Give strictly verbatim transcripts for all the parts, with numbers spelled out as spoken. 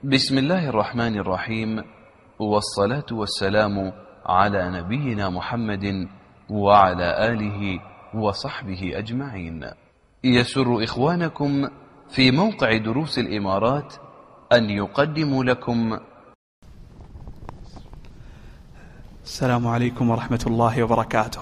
بسم الله الرحمن الرحيم، والصلاة والسلام على نبينا محمد وعلى آله وصحبه أجمعين. يسر إخوانكم في موقع دروس الإمارات أن يقدموا لكم. السلام عليكم ورحمة الله وبركاته.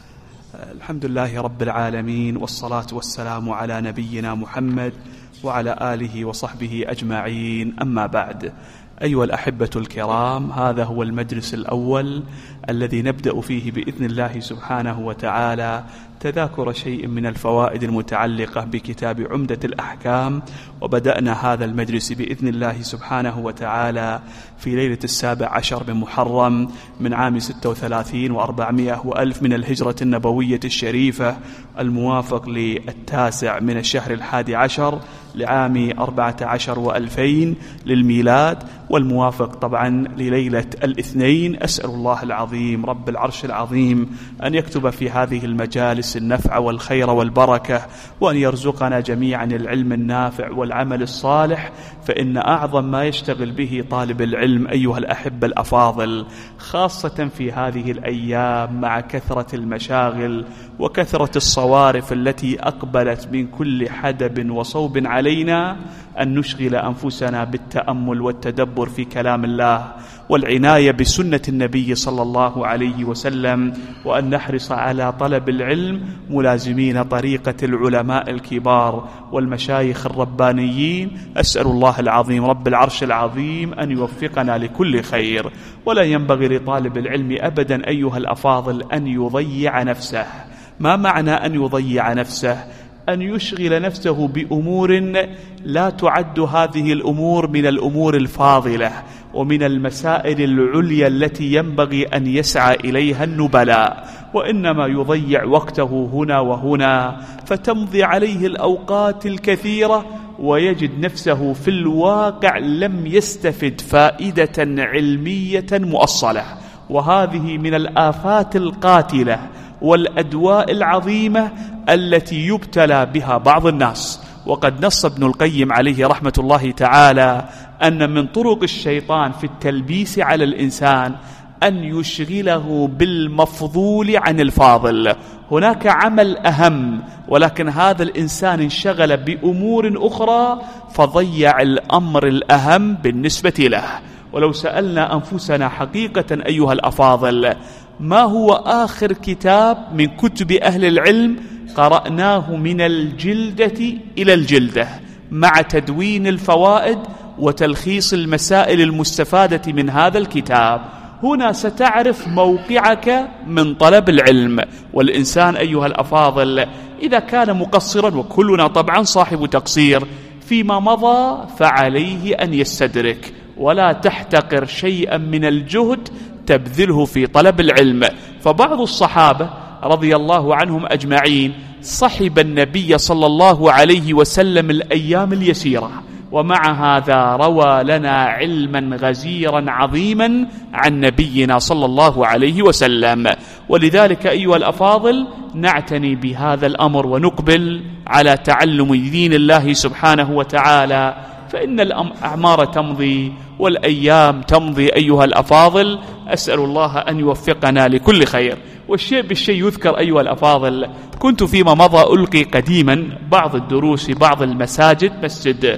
الحمد لله رب العالمين، والصلاة والسلام على نبينا محمد وعلى آله وصحبه أجمعين. أما بعد، أيها الأحبة الكرام، هذا هو المجلس الأول الذي نبدأ فيه بإذن الله سبحانه وتعالى تذاكر شيء من الفوائد المتعلقة بكتاب عمدة الأحكام. وبدأنا هذا المجلس بإذن الله سبحانه وتعالى في ليلة السابع عشر من محرم من عام ستة وثلاثين وأربعمائة وألف من الهجرة النبوية الشريفة، الموافق للتاسع من الشهر الحادي عشر لعام أربعة عشر وألفين للميلاد، والموافق طبعا لليلة الاثنين. أسأل الله العظيم رب العرش العظيم أن يكتب في هذه المجالس النفع والخير والبركة، وأن يرزقنا جميعا العلم النافع والعمل الصالح، فإن أعظم ما يشتغل به طالب العلم أيها الأحبة الأفاضل، خاصة في هذه الأيام مع كثرة المشاغل وكثرة الصوارف التي أقبلت من كل حدب وصوب علينا، أن نشغل أنفسنا بالتأمل والتدبر في كلام الله والعناية بسنة النبي صلى الله عليه وسلم، وأن نحرص على طلب العلم ملازمين طريقة العلماء الكبار والمشايخ الربانيين. أسأل الله العظيم رب العرش العظيم أن يوفقنا لكل خير. ولا ينبغي لطالب العلم أبدا أيها الأفاضل أن يضيع نفسه. ما معنى أن يضيع نفسه؟ أن يشغل نفسه بأمور لا تعد هذه الأمور من الأمور الفاضلة ومن المسائل العليا التي ينبغي أن يسعى إليها النبلاء، وإنما يضيع وقته هنا وهنا، فتمضي عليه الأوقات الكثيرة ويجد نفسه في الواقع لم يستفد فائدة علمية مؤصلة. وهذه من الآفات القاتلة والأدواء العظيمة التي يبتلى بها بعض الناس. وقد نص ابن القيم عليه رحمة الله تعالى أن من طرق الشيطان في التلبيس على الإنسان أن يشغله بالمفضول عن الفاضل. هناك عمل أهم، ولكن هذا الإنسان انشغل بأمور أخرى فضيع الأمر الأهم بالنسبة له. ولو سألنا أنفسنا حقيقة أيها الأفاضل، ما هو آخر كتاب من كتب أهل العلم قرأناه من الجلدة إلى الجلدة مع تدوين الفوائد وتلخيص المسائل المستفادة من هذا الكتاب؟ هنا ستعرف موقعك من طلب العلم. والإنسان أيها الأفاضل إذا كان مقصرا، وكلنا طبعا صاحب تقصير فيما مضى، فعليه أن يستدرك، ولا تحتقر شيئا من الجهد تبذله في طلب العلم. فبعض الصحابة رضي الله عنهم أجمعين صحب النبي صلى الله عليه وسلم الأيام اليسيرة، ومع هذا روى لنا علما غزيرا عظيما عن نبينا صلى الله عليه وسلم. ولذلك أيها الأفاضل نعتني بهذا الأمر ونقبل على تعلم دين الله سبحانه وتعالى، فإن الأعمار تمضي والأيام تمضي أيها الأفاضل. أسأل الله أن يوفقنا لكل خير. والشيء بالشيء يذكر أيها الأفاضل، كنت فيما مضى ألقي قديما بعض الدروس في بعض المساجد، مسجد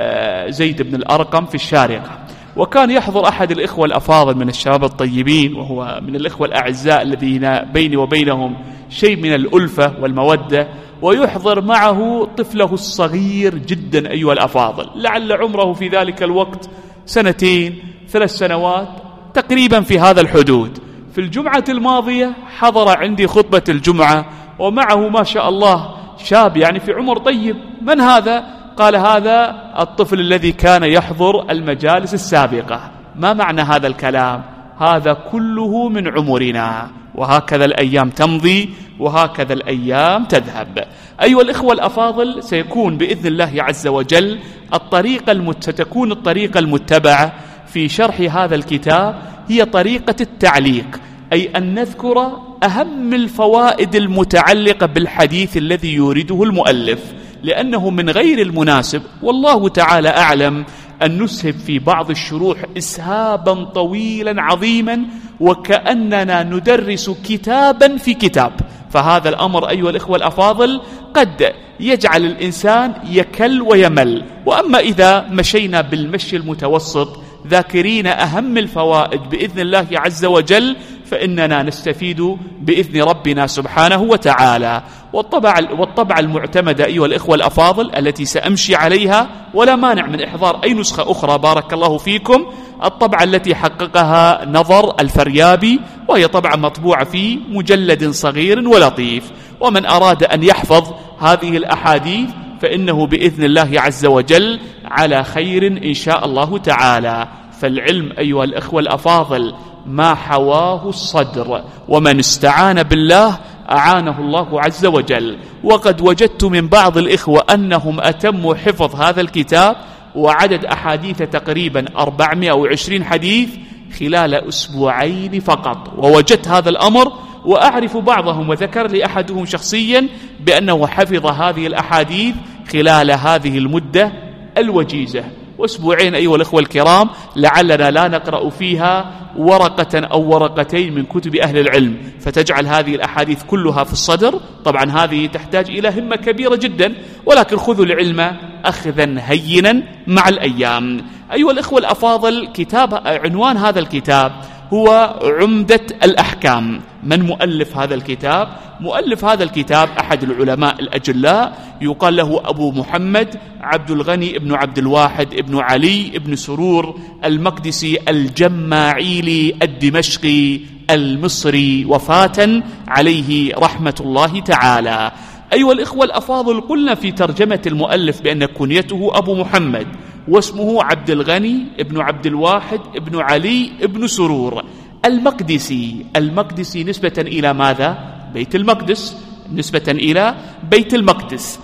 زيد بن الأرقم في الشارقة، وكان يحضر أحد الإخوة الأفاضل من الشباب الطيبين، وهو من الإخوة الأعزاء الذين بيني وبينهم شيء من الألفة والمودة، ويحضر معه طفله الصغير جدا أيها الأفاضل، لعل عمره في ذلك الوقت سنتين ثلاث سنوات تقريبا في هذا الحدود. في الجمعة الماضية حضر عندي خطبة الجمعة، ومعه ما شاء الله شاب يعني في عمر طيب. من هذا؟ قال هذا الطفل الذي كان يحضر المجالس السابقة. ما معنى هذا الكلام؟ هذا كله من عمرنا، وهكذا الأيام تمضي وهكذا الأيام تذهب. أيها الإخوة الأفاضل، سيكون بإذن الله عز وجل الطريقة المت... ستكون الطريقة المتبعة في شرح هذا الكتاب هي طريقة التعليق، أي أن نذكر أهم الفوائد المتعلقة بالحديث الذي يريده المؤلف، لأنه من غير المناسب والله تعالى أعلم أن نسهب في بعض الشروح إسهابا طويلا عظيما وكأننا ندرس كتابا في كتاب، فهذا الأمر أيها الإخوة الأفاضل قد يجعل الإنسان يكل ويمل. وأما إذا مشينا بالمشي المتوسط ذاكرين أهم الفوائد بإذن الله عز وجل فإننا نستفيد بإذن ربنا سبحانه وتعالى. والطبع, والطبع المعتمدة أيها الإخوة الأفاضل التي سأمشي عليها، ولا مانع من إحضار أي نسخة أخرى بارك الله فيكم، الطبعة التي حققها نظر الفريابي، وهي طبعا مطبوعة في مجلد صغير ولطيف. ومن أراد أن يحفظ هذه الأحاديث فإنه بإذن الله عز وجل على خير إن شاء الله تعالى. فالعلم أيها الأخوة الأفاضل ما حواه الصدر، ومن استعان بالله أعانه الله عز وجل. وقد وجدت من بعض الإخوة أنهم أتموا حفظ هذا الكتاب وعدد أحاديث تقريبا أربعمائة وعشرين حديث خلال أسبوعين فقط، ووجدت هذا الأمر وأعرف بعضهم، وذكر لي أحدهم شخصيا بأنه حفظ هذه الأحاديث خلال هذه المدة الوجيزة. وأسبوعين أيها الأخوة الكرام لعلنا لا نقرأ فيها ورقة أو ورقتين من كتب أهل العلم فتجعل هذه الأحاديث كلها في الصدر. طبعا هذه تحتاج إلى همة كبيرة جدا، ولكن خذوا العلم أخذا هينا مع الأيام. أيها الأخوة الأفاضل، كتاب عنوان هذا الكتاب هو عمدة الأحكام. من مؤلف هذا الكتاب؟ مؤلف هذا الكتاب أحد العلماء الأجلاء يقال له أبو محمد عبد الغني ابن عبد الواحد ابن علي ابن سرور المقدسي الجماعيلي الدمشقي المصري، وفاة عليه رحمة الله تعالى. أيها الإخوة الأفاضل، قلنا في ترجمة المؤلف بأن كنيته أبو محمد واسمه عبد الغني ابن عبد الواحد ابن علي ابن سرور المقدسي. المقدسي نسبة إلى ماذا؟ بيت المقدس، نسبة إلى بيت المقدس.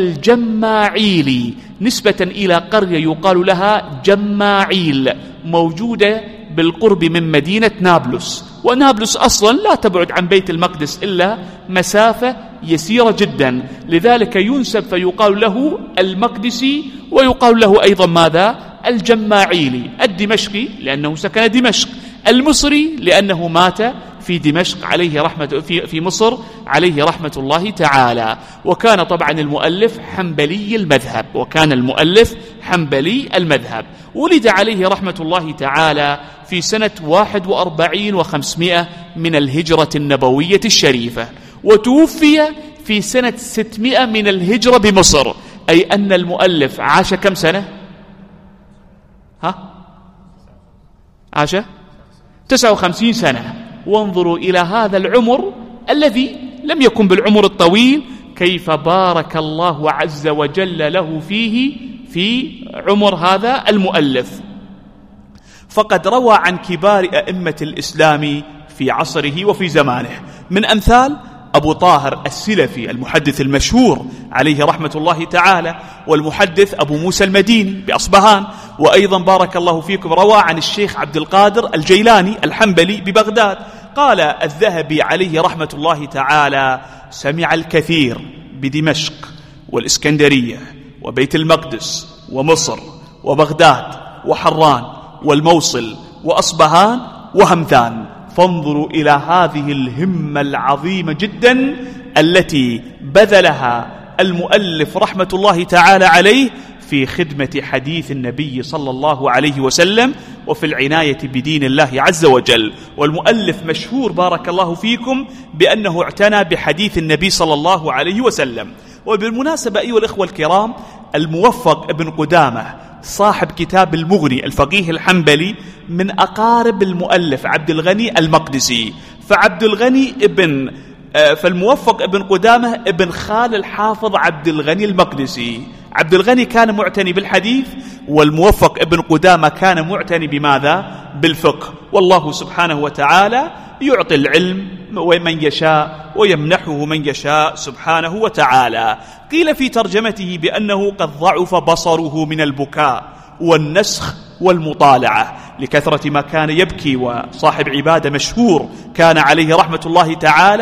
الجماعيلي نسبة إلى قرية يقال لها جماعيل موجودة بالقرب من مدينة نابلس، ونابلس أصلا لا تبعد عن بيت المقدس إلا مسافة يسيرة جدا، لذلك ينسب فيقال له المقدسي، ويقال له أيضا ماذا؟ الجماعيلي. الدمشقي لأنه سكن دمشق، المصري لأنه مات في دمشق عليه رحمة في في مصر عليه رحمة الله تعالى. وكان طبعا المؤلف حنبلي المذهب، وكان المؤلف حنبلي المذهب. ولد عليه رحمة الله تعالى في سنة واحد وأربعين وخمسمائة من الهجرة النبوية الشريفة، وتوفي في سنة ستمائة من الهجرة بمصر، أي أن المؤلف عاش كم سنة؟ ها؟ عاش تسعة وخمسين سنة. وانظروا إلى هذا العمر الذي لم يكن بالعمر الطويل، كيف بارك الله عز وجل له فيه في عمر هذا المؤلف. فقد روى عن كبار أئمة الإسلام في عصره وفي زمانه، من أمثال أبو طاهر السلفي المحدث المشهور عليه رحمة الله تعالى، والمحدث أبو موسى المديني بأصبهان، وأيضا بارك الله فيكم روى عن الشيخ عبد القادر الجيلاني الحنبلي ببغداد. قال الذهبي عليه رحمة الله تعالى: سمع الكثير بدمشق والإسكندرية وبيت المقدس ومصر وبغداد وحران والموصل وأصبهان وهمذان. فانظروا إلى هذه الهمة العظيمة جدا التي بذلها المؤلف رحمة الله تعالى عليه في خدمة حديث النبي صلى الله عليه وسلم وفي العناية بدين الله عز وجل. والمؤلف مشهور بارك الله فيكم بأنه اعتنى بحديث النبي صلى الله عليه وسلم. وبالمناسبة أيها الإخوة الكرام، الموفق ابن قدامة صاحب كتاب المغني الفقيه الحنبلي من أقارب المؤلف عبد الغني المقدسي. فعبد الغني ابن فالموفق ابن قدامة ابن خال الحافظ عبد الغني المقدسي. عبد الغني كان معتني بالحديث، والموفق ابن قدامة كان معتني بماذا؟ بالفقه. والله سبحانه وتعالى يعطي العلم ومن يشاء ويمنحه من يشاء سبحانه وتعالى. قيل في ترجمته بأنه قد ضعف بصره من البكاء والنسخ والمطالعة لكثرة ما كان يبكي، وصاحب عبادة مشهور كان عليه رحمة الله تعالى.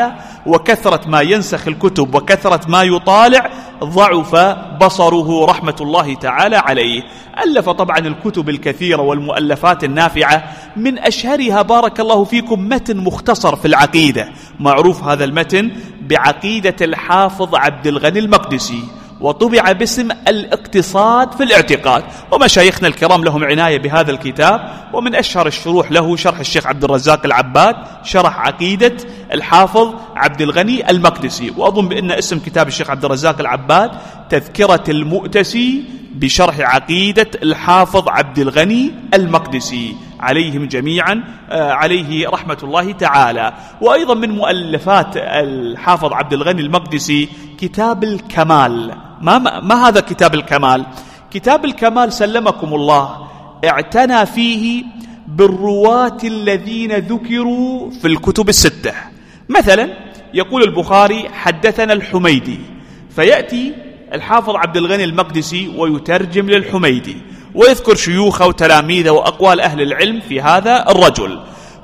وكثرة ما ينسخ الكتب وكثرة ما يطالع ضعف بصره رحمة الله تعالى عليه. ألف طبعا الكتب الكثيرة والمؤلفات النافعة، من أشهرها بارك الله فيكم متن مختصر في العقيدة، معروف هذا المتن بعقيدة الحافظ عبد الغني المقدسي، وطبع باسم الاقتصاد في الاعتقاد، ومشايخنا الكرام لهم عناية بهذا الكتاب. ومن أشهر الشروح له شرح الشيخ عبد الرزاق العباد، شرح عقيدة الحافظ عبد الغني المقدسي. وأظن بأن اسم كتاب الشيخ عبد الرزاق العباد تذكرة المؤتسي بشرح عقيدة الحافظ عبد الغني المقدسي، عليهم جميعا عليه رحمة الله تعالى. وأيضا من مؤلفات الحافظ عبد الغني المقدسي كتاب الكمال. ما, ما هذا كتاب الكمال؟ كتاب الكمال سلمكم الله اعتنى فيه بالرواة الذين ذكروا في الكتب الستة. مثلا يقول البخاري حدثنا الحميدي، فيأتي الحافظ عبد الغني المقدسي ويترجم للحميدي ويذكر شيوخه وتلاميذه وأقوال أهل العلم في هذا الرجل،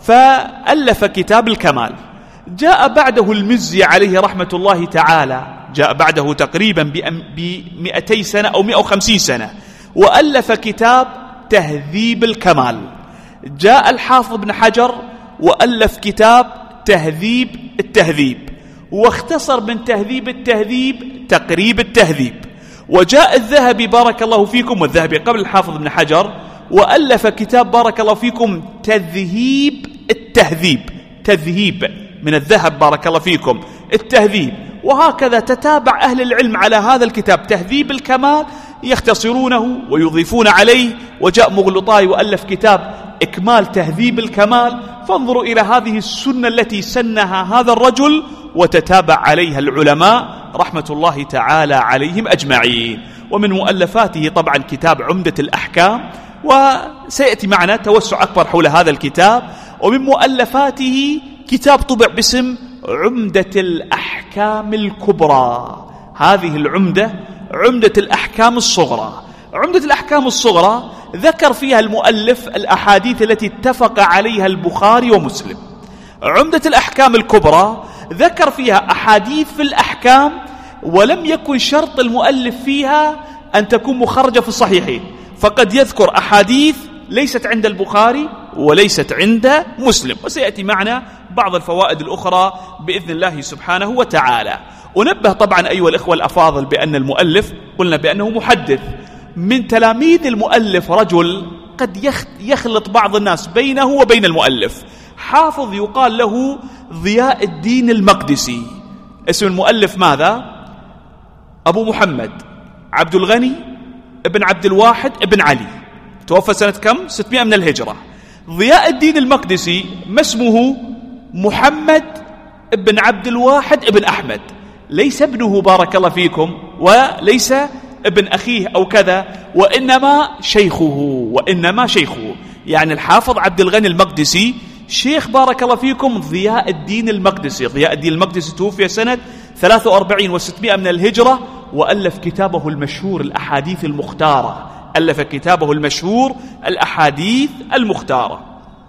فألف كتاب الكمال. جاء بعده المزي عليه رحمة الله تعالى، جاء بعده تقريبا بمئتي سنة أو مئة وخمسين سنة، وألف كتاب تهذيب الكمال. جاء الحافظ ابن حجر وألف كتاب تهذيب التهذيب، واختصر من تهذيب التهذيب تقريب التهذيب. وجاء الذهبي بارك الله فيكم، والذهبي قبل الحافظ ابن حجر، وألف كتاب بارك الله فيكم تذهيب التهذيب، تذهيب من الذهب بارك الله فيكم التهذيب. وهكذا تتابع أهل العلم على هذا الكتاب تهذيب الكمال، يختصرونه ويضيفون عليه. وجاء مغلطاي وألف كتاب إكمال تهذيب الكمال. فانظروا إلى هذه السنة التي سنها هذا الرجل وتتابع عليها العلماء رحمة الله تعالى عليهم أجمعين. ومن مؤلفاته طبعا كتاب عمدة الأحكام، وسيأتي معنا توسع أكبر حول هذا الكتاب. ومن مؤلفاته كتاب طبع باسم عمدة الأحكام الكبرى. هذه العمدة عمدة الأحكام الصغرى. عمدة الأحكام الصغرى ذكر فيها المؤلف الأحاديث التي اتفق عليها البخاري ومسلم. عمدة الأحكام الكبرى ذكر فيها أحاديث في الأحكام ولم يكن شرط المؤلف فيها أن تكون مخرجة في الصحيحين، فقد يذكر أحاديث ليست عند البخاري وليست عند مسلم. وسيأتي معنا بعض الفوائد الأخرى بإذن الله سبحانه وتعالى. أنبه طبعا أيها الإخوة الأفاضل بأن المؤلف قلنا بأنه محدث. من تلاميذ المؤلف رجل قد يخلط بعض الناس بينه وبين المؤلف، حافظ يقال له ضياء الدين المقدسي. اسم المؤلف ماذا؟ أبو محمد عبد الغني ابن عبد الواحد ابن علي، توفى سنة كم؟ ستمائة من الهجرة. ضياء الدين المقدسي ما اسمه؟ محمد ابن عبد الواحد ابن أحمد، ليس ابنه بارك الله فيكم، وليس ابن أخيه أو كذا، وإنما شيخه، وإنما شيخه. يعني الحافظ عبد الغني المقدسي شيخ بارك الله فيكم ضياء الدين المقدسي. ضياء الدين المقدسي توفي سنة ثلاثة وأربعين وستمائة من الهجرة، وألف كتابه المشهور الأحاديث المختارة. ألف كتابه المشهور الأحاديث المختارة.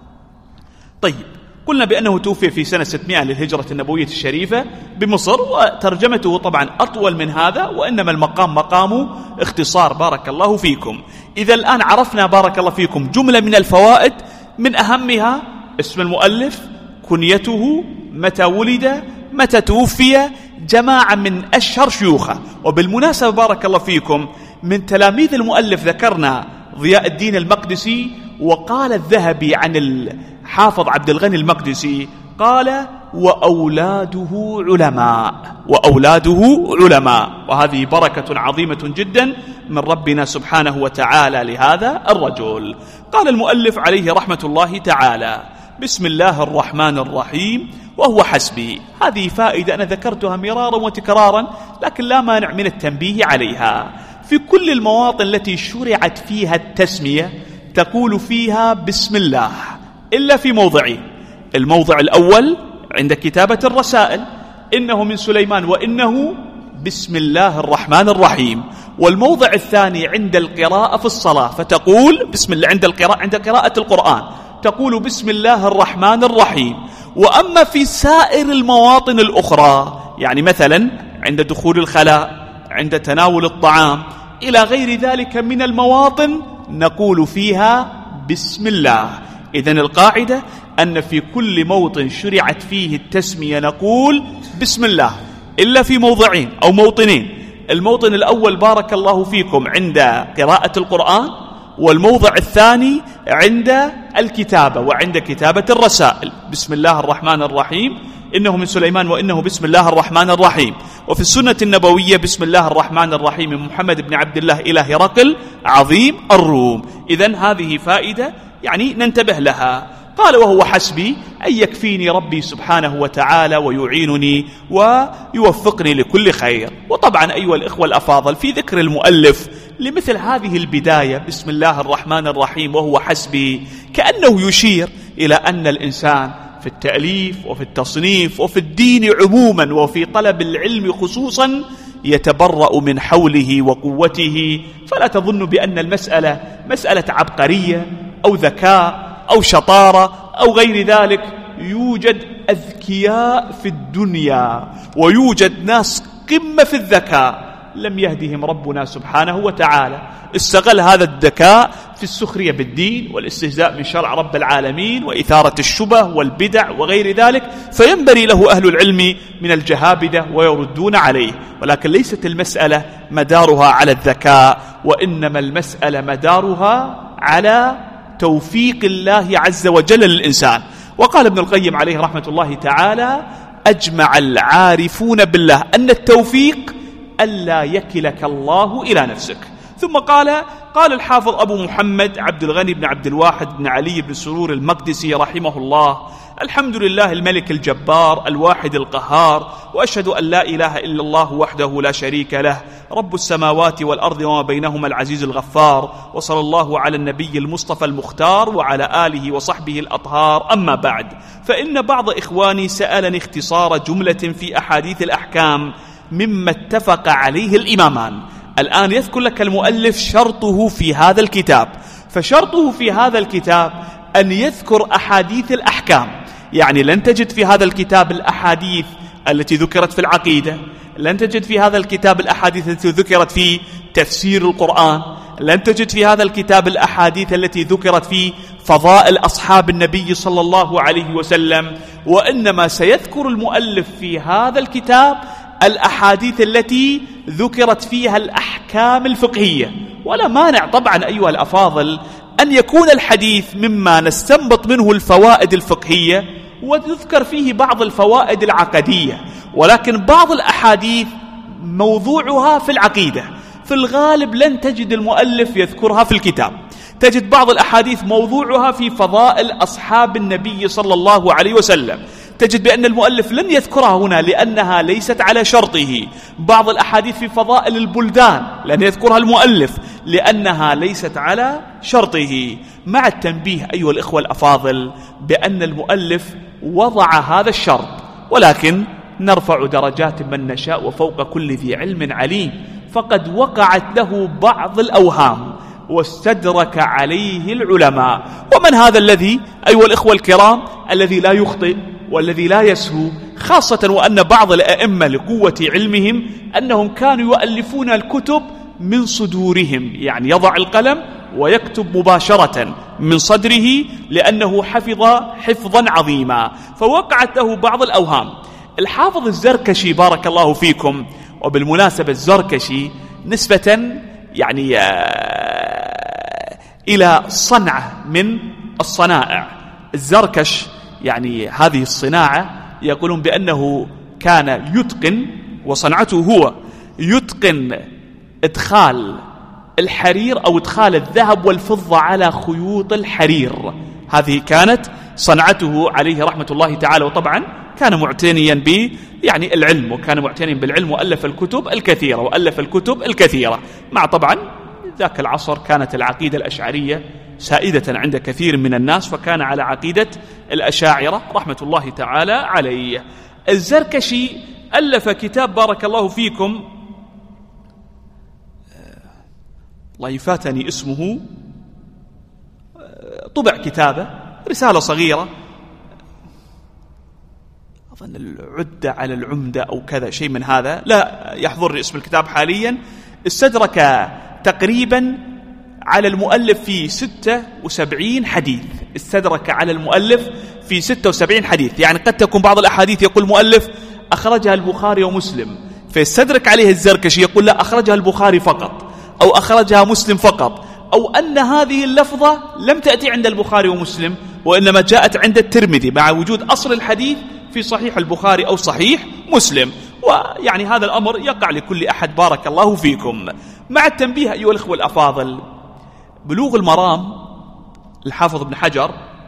طيب، قلنا بأنه توفي في سنة ستمائة للهجرة النبوية الشريفة بمصر، وترجمته طبعا أطول من هذا، وإنما المقام مقام اختصار بارك الله فيكم. إذا الآن عرفنا بارك الله فيكم جملة من الفوائد، من أهمها اسم المؤلف، كنيته، متى ولد، متى توفي، جماعة من أشهر شيوخه. وبالمناسبة بارك الله فيكم من تلاميذ المؤلف ذكرنا ضياء الدين المقدسي، وقال الذهبي عن الحافظ عبد الغني المقدسي قال وأولاده علماء، وأولاده علماء. وهذه بركة عظيمة جدا من ربنا سبحانه وتعالى لهذا الرجل. قال المؤلف عليه رحمة الله تعالى: بسم الله الرحمن الرحيم وهو حسبي. هذه فائدة أنا ذكرتها مرارا وتكرارا، لكن لا مانع من التنبيه عليها. في كل المواطن التي شرعت فيها التسمية تقول فيها بسم الله، إلا في موضعين. الموضع الأول عند كتابة الرسائل، إنه من سليمان وإنه بسم الله الرحمن الرحيم. والموضع الثاني عند القراءة في الصلاة، فتقول بسم الله عند القراءة عند قراءة القرآن تقول بسم الله الرحمن الرحيم. وأما في سائر المواطن الأخرى، يعني مثلا عند دخول الخلاء، عند تناول الطعام، إلى غير ذلك من المواطن، نقول فيها بسم الله. إذن القاعدة أن في كل موطن شرعت فيه التسمية نقول بسم الله، إلا في موضعين أو موطنين. الموطن الأول بارك الله فيكم عند قراءة القرآن، والموضع الثاني عند الكتابة وعند كتابة الرسائل. بسم الله الرحمن الرحيم، إنه من سليمان وإنه بسم الله الرحمن الرحيم. وفي السنة النبوية بسم الله الرحمن الرحيم من محمد بن عبد الله إلى هرقل عظيم الروم. إذن هذه فائدة يعني ننتبه لها. قال وهو حسبي، أن يكفيني ربي سبحانه وتعالى ويعينني ويوفقني لكل خير. وطبعا أيها الإخوة الأفاضل، في ذكر المؤلف لمثل هذه البداية بسم الله الرحمن الرحيم وهو حسبي، كأنه يشير إلى أن الإنسان في التأليف وفي التصنيف وفي الدين عموما وفي طلب العلم خصوصا يتبرأ من حوله وقوته. فلا تظن بأن المسألة مسألة عبقرية أو ذكاء أو شطارة أو غير ذلك. يوجد أذكياء في الدنيا ويوجد ناس قمة في الذكاء لم يهدهم ربنا سبحانه وتعالى. استغل هذا الذكاء في السخرية بالدين والاستهزاء من شرع رب العالمين وإثارة الشبه والبدع وغير ذلك، فينبري له أهل العلم من الجهابذة ويردون عليه. ولكن ليست المسألة مدارها على الذكاء، وإنما المسألة مدارها على توفيق الله عز وجل للإنسان. وقال ابن القيم عليه رحمة الله تعالى: أجمع العارفون بالله أن التوفيق ألا يكلك الله إلى نفسك. ثم قال قال الحافظ أبو محمد عبد الغني بن عبد الواحد بن علي بن سرور المقدسي رحمه الله: الحمد لله الملك الجبار الواحد القهار، وأشهد أن لا إله إلا الله وحده لا شريك له، رب السماوات والأرض وما بينهما العزيز الغفار، وصلى الله على النبي المصطفى المختار وعلى آله وصحبه الأطهار. أما بعد، فإن بعض إخواني سألني اختصار جملة في أحاديث الأحكام مما اتفق عليه الإمامان. الآن يذكر لك المؤلف شرطه في هذا الكتاب، فشرطه في هذا الكتاب أن يذكر أحاديث الأحكام. يعني لن تجد في هذا الكتاب الأحاديث التي ذكرت في العقيدة، لن تجد في هذا الكتاب الأحاديث التي ذكرت في تفسير القرآن، لن تجد في هذا الكتاب الأحاديث التي ذكرت في فضائل أصحاب النبي صلى الله عليه وسلم. وإنما سيذكر المؤلف في هذا الكتاب الأحاديث التي ذكرت فيها الأحكام الفقهية. ولا مانع طبعا أيها الأفاضل أن يكون الحديث مما نستنبط منه الفوائد الفقهية وتذكر فيه بعض الفوائد العقدية، ولكن بعض الأحاديث موضوعها في العقيدة في الغالب لن تجد المؤلف يذكرها في الكتاب. تجد بعض الأحاديث موضوعها في فضائل أصحاب النبي صلى الله عليه وسلم، تجد بأن المؤلف لن يذكرها هنا لأنها ليست على شرطه. بعض الأحاديث في فضائل البلدان لن يذكرها المؤلف لأنها ليست على شرطه، مع التنبيه أيها الإخوة الأفاضل بأن المؤلف وضع هذا الشرط، ولكن نرفع درجات من نشاء وفوق كل ذي علم عليم. فقد وقعت له بعض الأوهام واستدرك عليه العلماء. ومن هذا الذي أيها الإخوة الكرام الذي لا يخطئ والذي لا يسهو، خاصة وأن بعض الأئمة لقوة علمهم أنهم كانوا يؤلفون الكتب من صدورهم، يعني يضع القلم ويكتب مباشرة من صدره لأنه حفظ حفظا عظيما، فوقعت له بعض الأوهام. الحافظ الزركشي بارك الله فيكم، وبالمناسبة الزركشي نسبة يعني إلى صنعة من الصنائع. الزركش يعني هذه الصناعة يقولون بأنه كان يتقن، وصنعته هو يتقن إدخال الحرير أو إدخال الذهب والفضة على خيوط الحرير. هذه كانت صنعته عليه رحمة الله تعالى. وطبعا كان معتنيا ب يعني العلم، وكان معتنيا بالعلم، وألف الكتب الكثيرة وألف الكتب الكثيرة مع طبعا ذاك العصر كانت العقيدة الأشعرية سائدة عند كثير من الناس، فكان على عقيدة الأشاعرة رحمة الله تعالى عليه. الزركشي ألف كتاب بارك الله فيكم، الله يفاتني اسمه، طبع كتابة رسالة صغيرة أظن العدة على العمدة أو كذا شيء من هذا، لا يحضرني اسم الكتاب حاليا. استدرك تقريبا على المؤلف في ستة وسبعين حديث، استدرك على المؤلف في ستة وسبعين حديث. يعني قد تكون بعض الأحاديث يقول المؤلف أخرجها البخاري ومسلم، فيستدرك عليه الزركشي يقول لا أخرجها البخاري فقط أو أخرجها مسلم فقط، أو أن هذه اللفظة لم تأتي عند البخاري ومسلم وإنما جاءت عند الترمذي مع وجود أصل الحديث في صحيح البخاري أو صحيح مسلم. ويعني هذا الأمر يقع لكل أحد بارك الله فيكم. مع التنبيه أيها الأخوة الأفاضل، بلوغ المرام الحافظ ابن حجر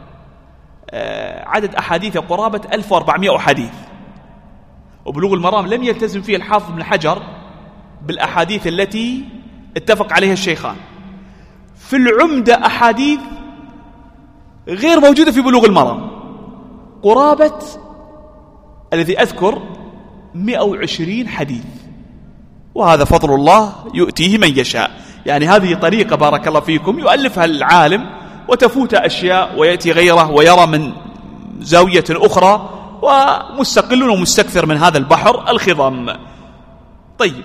عدد أحاديث قرابة ألف وأربعمائة حديث، وبلوغ المرام لم يلتزم فيه الحافظ ابن حجر بالأحاديث التي اتفق عليها الشيخان. في العمدة أحاديث غير موجودة في بلوغ المرام قرابة الذي أذكر مئة وعشرين حديث، وهذا فضل الله يؤتيه من يشاء. يعني هذه طريقة بارك الله فيكم يؤلفها العالم وتفوت أشياء ويأتي غيره ويرى من زاوية أخرى، ومستقل ومستكثر من هذا البحر الخضم. طيب،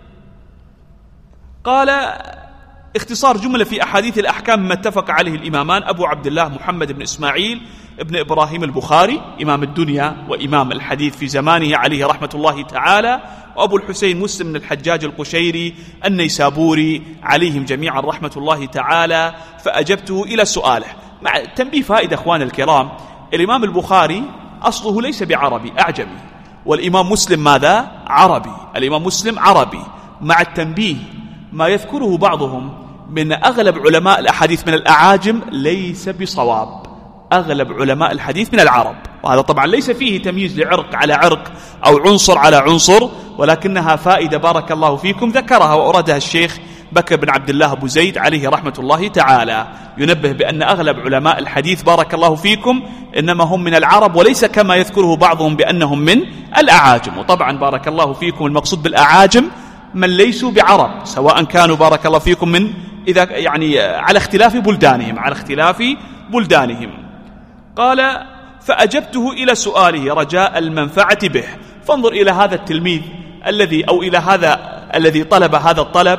قال اختصار جملة في أحاديث الأحكام ما اتفق عليه الإمامان أبو عبد الله محمد بن إسماعيل ابن إبراهيم البخاري إمام الدنيا وإمام الحديث في زمانه عليه رحمة الله تعالى، وأبو الحسين مسلم بن الحجاج القشيري النيسابوري عليهم جميعا رحمة الله تعالى. فأجبته إلى سؤاله. مع تنبيه فائدة أخوان الكرام، الإمام البخاري أصله ليس بعربي، أعجمي، والإمام مسلم ماذا؟ عربي. الإمام مسلم عربي. مع التنبيه، ما يذكره بعضهم من أغلب علماء الأحاديث من الأعاجم ليس بصواب، أغلب علماء الحديث من العرب، وهذا طبعا ليس فيه تمييز لعرق على عرق أو عنصر على عنصر، ولكنها فائدة بارك الله فيكم ذكرها وأوردها الشيخ بكر بن عبد الله أبو زيد عليه رحمة الله تعالى، ينبه بأن أغلب علماء الحديث بارك الله فيكم إنما هم من العرب، وليس كما يذكره بعضهم بأنهم من الأعاجم. وطبعا بارك الله فيكم المقصود بالأعاجم من ليسوا بعرب، سواء كانوا بارك الله فيكم من إذا يعني على اختلاف بلدانهم على اختلاف بلدانهم. قال فأجبته إلى سؤاله رجاء المنفعة به. فانظر إلى هذا التلميذ الذي أو إلى هذا الذي طلب هذا الطلب،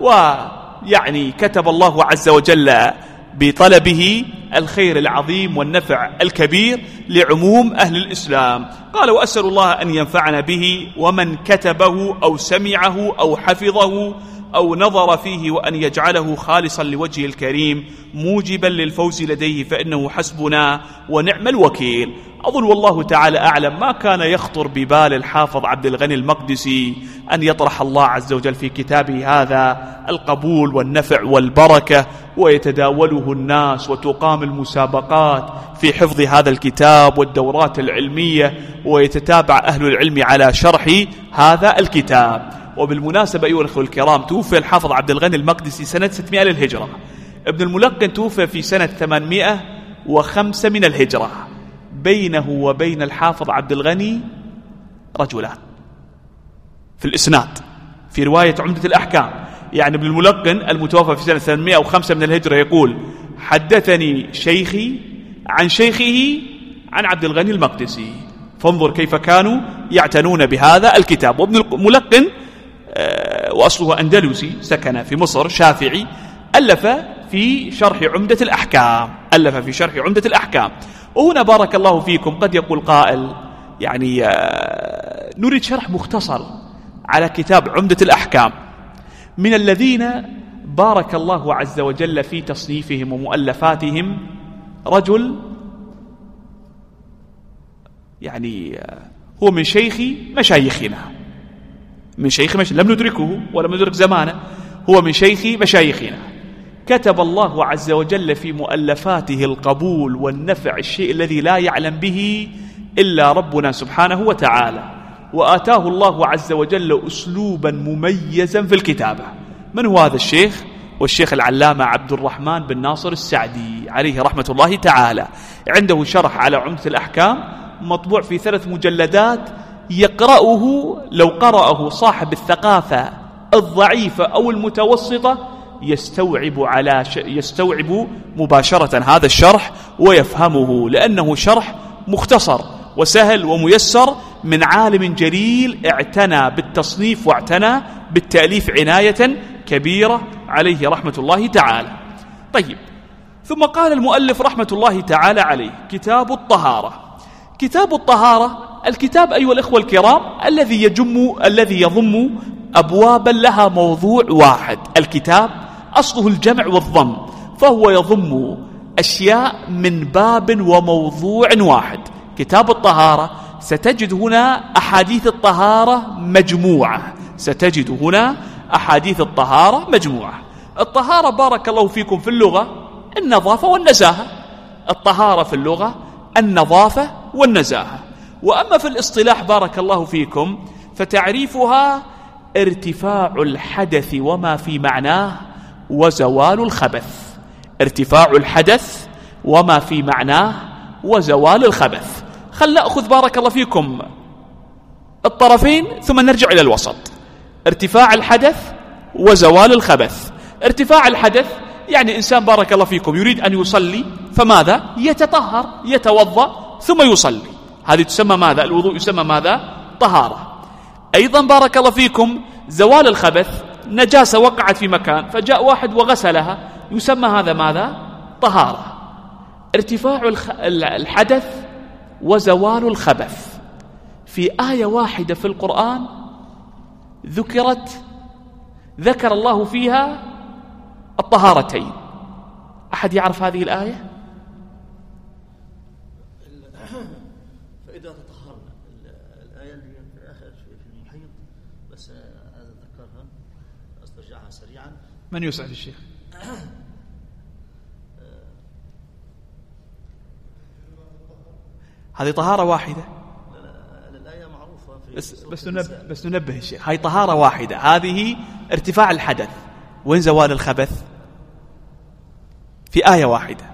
ويعني كتب الله عز وجل بطلبه الخير العظيم والنفع الكبير لعموم أهل الإسلام. قال وأسأل الله أن ينفعنا به ومن كتبه أو سمعه أو حفظه أو نظر فيه، وأن يجعله خالصا لوجهه الكريم موجبا للفوز لديه، فإنه حسبنا ونعم الوكيل. أظن والله تعالى أعلم ما كان يخطر ببال الحافظ عبد الغني المقدسي أن يطرح الله عز وجل في كتابه هذا القبول والنفع والبركة، ويتداوله الناس وتقام المسابقات في حفظ هذا الكتاب والدورات العلمية، ويتتابع أهل العلم على شرح هذا الكتاب. وبالمناسبة أيها الأخوة الكرام، توفي الحافظ عبد الغني المقدسي سنة ستمائة للهجرة، ابن الملقن توفي في سنة ثمانمائة وخمسة من الهجرة. بينه وبين الحافظ عبد الغني رجلان في الإسناد في رواية عمدة الأحكام. يعني ابن الملقن المتوفى في سنة ثمانمائة وخمسة من الهجرة يقول حدثني شيخي عن شيخه عن عبد الغني المقدسي. فانظر كيف كانوا يعتنون بهذا الكتاب. وابن الملقن وأصله أندلسي سكن في مصر، شافعي، ألف في شرح عمدة الأحكام ألف في شرح عمدة الأحكام. وهنا بارك الله فيكم قد يقول قائل يعني نريد شرح مختصر على كتاب عمدة الأحكام. من الذين بارك الله عز وجل في تصنيفهم ومؤلفاتهم رجل يعني هو من شيخ مشايخنا من شيخ مش... لم ندركه ولم ندرك زمانه، هو من شيخ مشايخنا، كتب الله عز وجل في مؤلفاته القبول والنفع، الشيء الذي لا يعلم به إلا ربنا سبحانه وتعالى، وآتاه الله عز وجل أسلوبا مميزا في الكتابة. من هو هذا الشيخ؟ والشيخ العلامة عبد الرحمن بن ناصر السعدي عليه رحمة الله تعالى. عنده شرح على عمدة الأحكام مطبوع في ثلاث مجلدات، يقرأه لو قرأه صاحب الثقافة الضعيفة أو المتوسطة يستوعب على ش... يستوعب مباشرة هذا الشرح ويفهمه، لأنه شرح مختصر وسهل وميسر من عالم جليل اعتنى بالتصنيف واعتنى بالتأليف عناية كبيرة عليه رحمة الله تعالى. طيب، ثم قال المؤلف رحمة الله تعالى عليه: كتاب الطهارة. كتاب الطهارة الكتاب أيها الإخوة الكرام الذي يجم الذي يضم أبوابا لها موضوع واحد. الكتاب أصله الجمع والضم، فهو يضم أشياء من باب وموضوع واحد. كتاب الطهارة ستجد هنا أحاديث الطهارة مجموعة، ستجد هنا أحاديث الطهارة مجموعة. الطهارة بارك الله فيكم في اللغة النظافة والنزاهة، الطهارة في اللغة النظافة والنزاهة. وأما في الاصطلاح بارك الله فيكم فتعريفها ارتفاع الحدث وما في معناه وزوال الخبث. ارتفاع الحدث وما في معناه وزوال الخبث. خل نأخذ بارك الله فيكم الطرفين ثم نرجع إلى الوسط. ارتفاع الحدث وزوال الخبث. ارتفاع الحدث يعني إنسان بارك الله فيكم يريد أن يصلي، فماذا؟ يتطهر، يتوضأ ثم يصلي. هذه تسمى ماذا؟ الوضوء يسمى ماذا؟ طهارة. أيضا بارك الله فيكم زوال الخبث، نجاسة وقعت في مكان فجاء واحد وغسلها، يسمى هذا ماذا؟ طهارة. ارتفاع الحدث وزوال الخبث في آية واحدة في القرآن ذكرت ذكر الله فيها الطهارتين. أحد يعرف هذه الآية؟ فإذا تطهرنا، الآية اللي في آخر في المحيط، بس أتذكرها أسترجعها سريعا. من يسعد الشيخ؟ هذه طهارة واحدة. الآية معروفة في بس بس ننبه, بس ننبه الشيخ، هاي طهارة واحدة، هذه ارتفاع الحدث. وين زوال الخبث؟ في آية واحدة.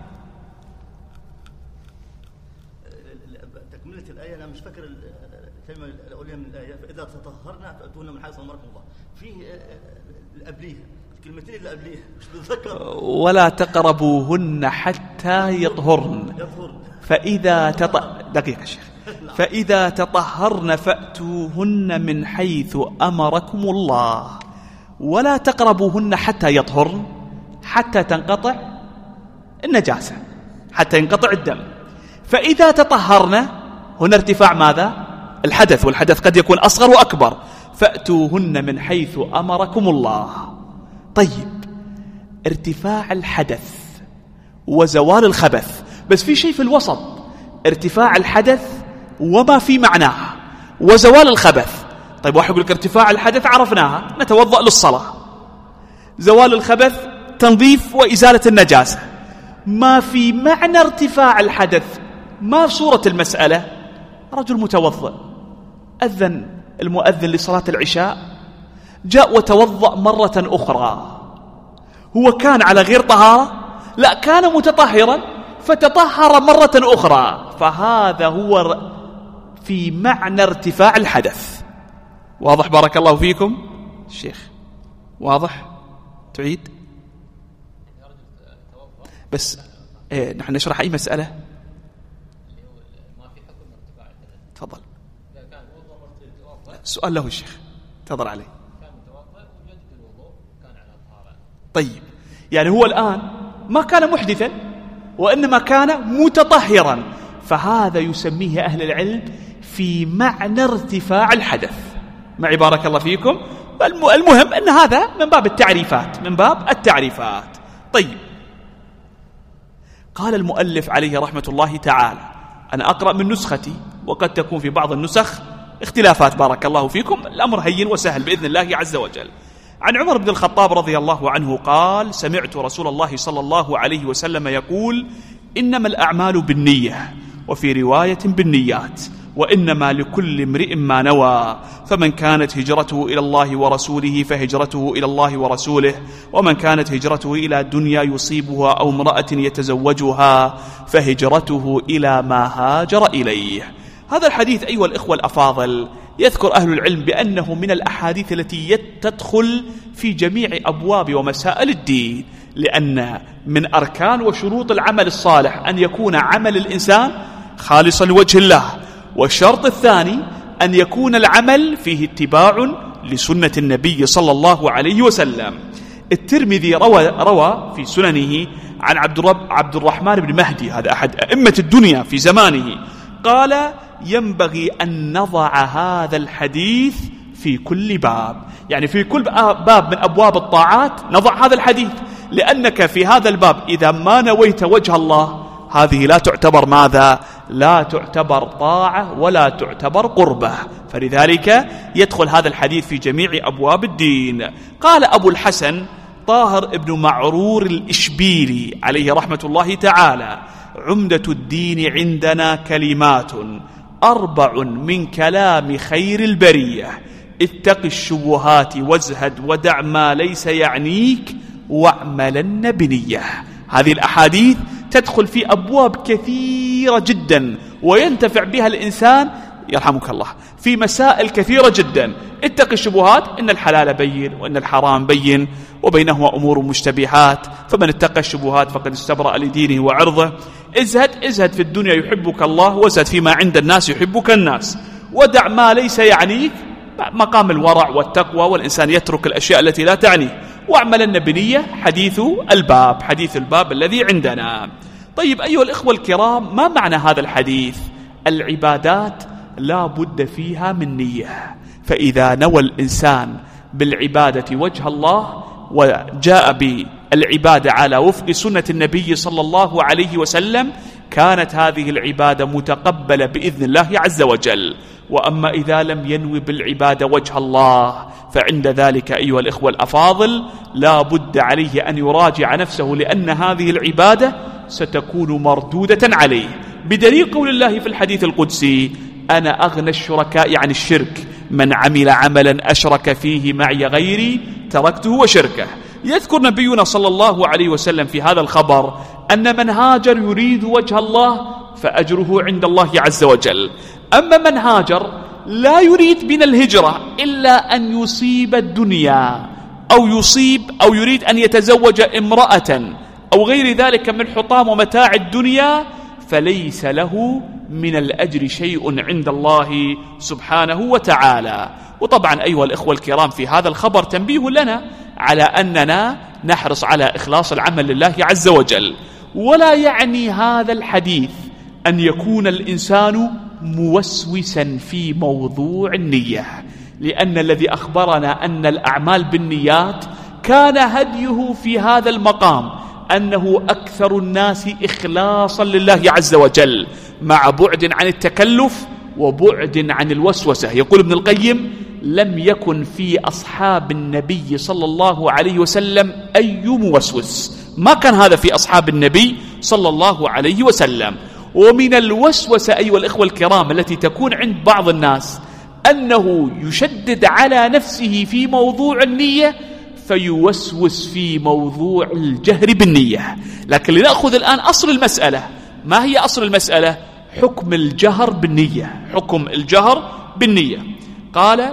تكملة الآية أنا مش فاكر الكلمة الأولية من الآية، فإذا تطهرنا فأتونا من حيث أمركم الله. فيه قبليها الكلمتين اللي قبليها مش بتذكر. ولا تقربوهن حتى يطهرن فإذا تط... دقيقة شيخ. فإذا تطهرن فأتوهن من حيث أمركم الله. ولا تقربوهن حتى يطهرن، حتى تنقطع النجاسة، حتى ينقطع الدم. فإذا تطهرن هنا ارتفاع ماذا؟ الحدث، والحدث قد يكون أصغر وأكبر. فأتوهن من حيث أمركم الله. طيب، ارتفاع الحدث وزوال الخبث، بس في شيء في الوسط، ارتفاع الحدث وما في معناه وزوال الخبث. طيب واحد يقول لك ارتفاع الحدث عرفناها، نتوضأ للصلاة. زوال الخبث تنظيف وإزالة النجاسة. ما في معنى ارتفاع الحدث، ما في صورة المسألة. رجل متوضأ، أذن المؤذن لصلاة العشاء، جاء وتوضأ مرة أخرى. هو كان على غير طهارة؟ لا، كان متطهرا فتطهر مرة أخرى. فهذا هو في معنى ارتفاع الحدث. واضح بارك الله فيكم الشيخ؟ واضح؟ تعيد؟ بس إيه، نحن نشرح أي مسألة. تفضل. السؤال له الشيخ، تفضل عليه. طيب، يعني هو الآن ما كان محدثا وإنما كان متطهرا، فهذا يسميه أهل العلم في معنى ارتفاع الحدث. معي بارك الله فيكم؟ المهم أن هذا من باب التعريفات، من باب التعريفات. طيب، قال المؤلف عليه رحمة الله تعالى، أنا أقرأ من نسختي وقد تكون في بعض النسخ اختلافات بارك الله فيكم، الأمر هين وسهل بإذن الله عز وجل. عن عمر بن الخطاب رضي الله عنه قال: سمعت رسول الله صلى الله عليه وسلم يقول: إنما الأعمال بالنية، وفي رواية بالنيات، وإنما لكل امرئ ما نوى، فمن كانت هجرته إلى الله ورسوله فهجرته إلى الله ورسوله، ومن كانت هجرته إلى دنيا يصيبها أو امرأة يتزوجها فهجرته إلى ما هاجر إليه. هذا الحديث أيها الإخوة الأفاضل يذكر أهل العلم بأنه من الأحاديث التي تدخل في جميع أبواب ومسائل الدين، لأن من أركان وشروط العمل الصالح أن يكون عمل الإنسان خالصا لوجه الله، والشرط الثاني أن يكون العمل فيه اتباع لسنة النبي صلى الله عليه وسلم. الترمذي روى, روى في سننه عن عبد, الرب عبد الرحمن بن مهدي، هذا أحد أئمة الدنيا في زمانه، قال: ينبغي أن نضع هذا الحديث في كل باب، يعني في كل باب من أبواب الطاعات نضع هذا الحديث، لأنك في هذا الباب إذا ما نويت وجه الله هذه لا تعتبر ماذا؟ لا تعتبر طاعة ولا تعتبر قربة، فلذلك يدخل هذا الحديث في جميع أبواب الدين. قال أبو الحسن طاهر ابن معرور الإشبيلي عليه رحمة الله تعالى: عمدة الدين عندنا كلمات أربع من كلام خير البرية: اتق الشبهات وازهد ودع ما ليس يعنيك واعملن بنية. هذه الأحاديث تدخل في أبواب كثيرة جدا وينتفع بها الإنسان يرحمك الله في مسائل كثيرة جدا. اتق الشبهات، إن الحلال بين وإن الحرام بين وبينهما أمور مشتبهات، فمن اتقى الشبهات فقد استبرأ لدينه وعرضه. ازهد ازهد في الدنيا يحبك الله، وازهد فيما عند الناس يحبك الناس. ودع ما ليس يعنيك، مقام الورع والتقوى والإنسان يترك الأشياء التي لا تعنيه. واعملن بنية، حديث الباب حديث الباب الذي عندنا. طيب أيها الإخوة الكرام، ما معنى هذا الحديث؟ العبادات لا بد فيها من نية، فإذا نوى الإنسان بالعبادة وجه الله وجاء بالعبادة على وفق سنة النبي صلى الله عليه وسلم كانت هذه العبادة متقبلة بإذن الله عز وجل. وأما إذا لم ينوي بالعبادة وجه الله فعند ذلك أيها الإخوة الأفاضل لا بد عليه أن يراجع نفسه، لأن هذه العبادة ستكون مردودة عليه، بدليل قول الله في الحديث القدسي: أنا أغنى الشركاء عن الشرك، من عمل عملا أشرك فيه معي غيري تركته وشركه. يذكر نبينا صلى الله عليه وسلم في هذا الخبر أن من هاجر يريد وجه الله فأجره عند الله عز وجل. أما من هاجر لا يريد من الهجرة إلا أن يصيب الدنيا أو يصيب أو يريد أن يتزوج امرأة أو غير ذلك من حطام ومتاع الدنيا، فليس له من الأجر شيء عند الله سبحانه وتعالى. وطبعا أيها الإخوة الكرام، في هذا الخبر تنبيه لنا على أننا نحرص على إخلاص العمل لله عز وجل. ولا يعني هذا الحديث أن يكون الإنسان موسوسا في موضوع النية، لأن الذي أخبرنا أن الأعمال بالنيات كان هديه في هذا المقام أنه أكثر الناس إخلاصا لله عز وجل، مع بعد عن التكلف وبعد عن الوسوسة. يقول ابن القيم: لم يكن في أصحاب النبي صلى الله عليه وسلم أي موسوس، ما كان هذا في أصحاب النبي صلى الله عليه وسلم. ومن الوسوسة أيها الإخوة الكرام التي تكون عند بعض الناس أنه يشدد على نفسه في موضوع النية فيوسوس في موضوع الجهر بالنية. لكن لنأخذ الآن أصل المسألة. ما هي أصل المسألة؟ حكم الجهر بالنية. حكم الجهر بالنية. قال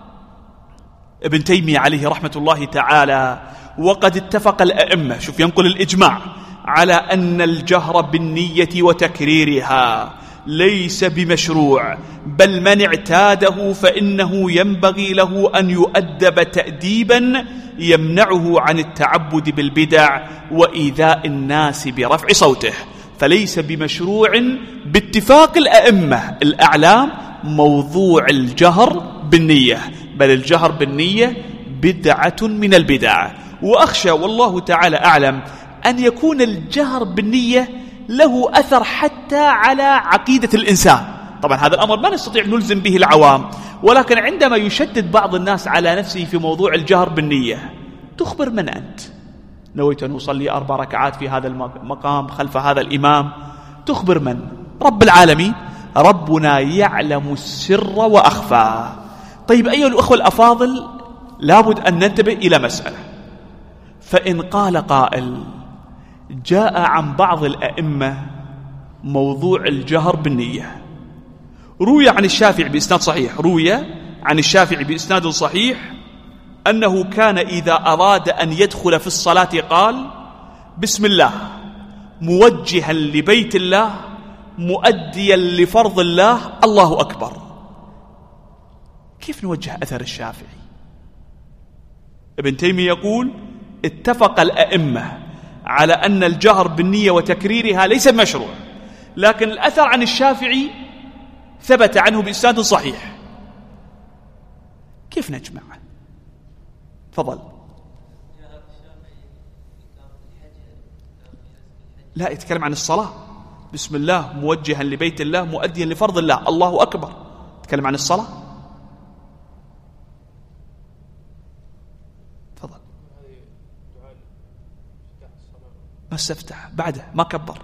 ابن تيمية عليه رحمة الله تعالى: وقد اتفق الأئمة، شوف ينقل الإجماع، على أن الجهر بالنية وتكريرها ليس بمشروع، بل من اعتاده فإنه ينبغي له أن يؤدب تأديبا يمنعه عن التعبد بالبدع وإيذاء الناس برفع صوته. فليس بمشروع باتفاق الأئمة الأعلام موضوع الجهر بالنية، بل الجهر بالنية بدعة من البدع. وأخشى والله تعالى أعلم أن يكون الجهر بالنية له أثر حتى على عقيدة الإنسان. طبعا هذا الأمر ما نستطيع نلزم به العوام، ولكن عندما يشدد بعض الناس على نفسه في موضوع الجهر بالنية، تخبر من أنت؟ نويت أن أصلي أربع ركعات في هذا المقام خلف هذا الإمام، تخبر من؟ رب العالمين. ربنا يعلم السر وأخفى. طيب أيها الأخوة الأفاضل، لابد أن ننتبه إلى مسألة. فإن قال قائل: جاء عن بعض الأئمة موضوع الجهر بالنية، روي عن الشافعي بإسناد صحيح روي عن الشافعي بإسناد صحيح أنه كان إذا أراد أن يدخل في الصلاة قال: بسم الله موجها لبيت الله مؤديا لفرض الله الله أكبر. كيف نوجه أثر الشافعي؟ ابن تيمية يقول اتفق الأئمة على أن الجهر بالنية وتكريرها ليس مشروع، لكن الأثر عن الشافعي ثبت عنه بإسناد صحيح. كيف نجمع؟ تفضل. لا، يتكلم عن الصلاة، بسم الله موجها لبيت الله مؤديا لفرض الله الله أكبر، يتكلم عن الصلاة. تفضل. بس افتح بعده ما كبر.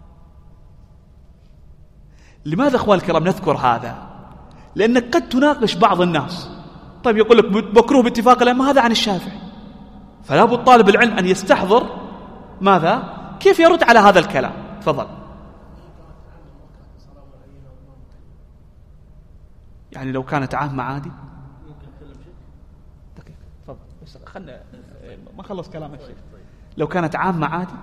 لماذا أخوان الكرام نذكر هذا؟ لأنك قد تناقش بعض الناس، طيب يقول لك مكروه باتفاق الأئمة، هذا عن الشافعي، فلا بد طالب العلم أن يستحضر ماذا؟ كيف يرد على هذا الكلام. تفضل. يعني لو كانت عامة عادي دقيقة. تفضل بس خلنا ما خلص كلام الشيخ. لو كانت عامة عادي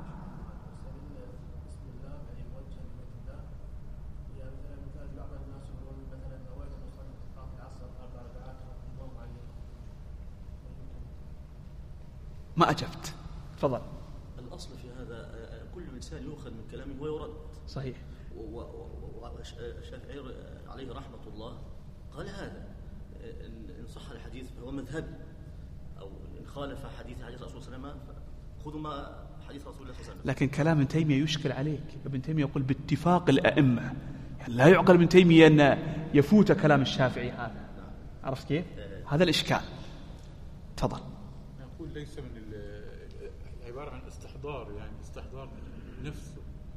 ما أجبت. تفضل. الأصل في هذا كل إنسان يؤخذ من كلامه ويرد. صحيح. والشافعي عليه رحمة الله قال هذا إن صح الحديث فهو مذهبي، أو إن خالف حديث حديث رسول صلى الله عليه وسلم خذوا ما حديث رسول الله صلى الله عليه وسلم. لكن كلام ابن تيمية يشكل عليك. ابن تيمية يقول باتفاق الأئمة، يعني لا يعقل ابن تيمية أن يفوت كلام الشافعي هذا. عرفت كيف؟ هذا الإشكال. تفضل. نقول ليس من عبارة عن استحضار، يعني استحضار نفسه.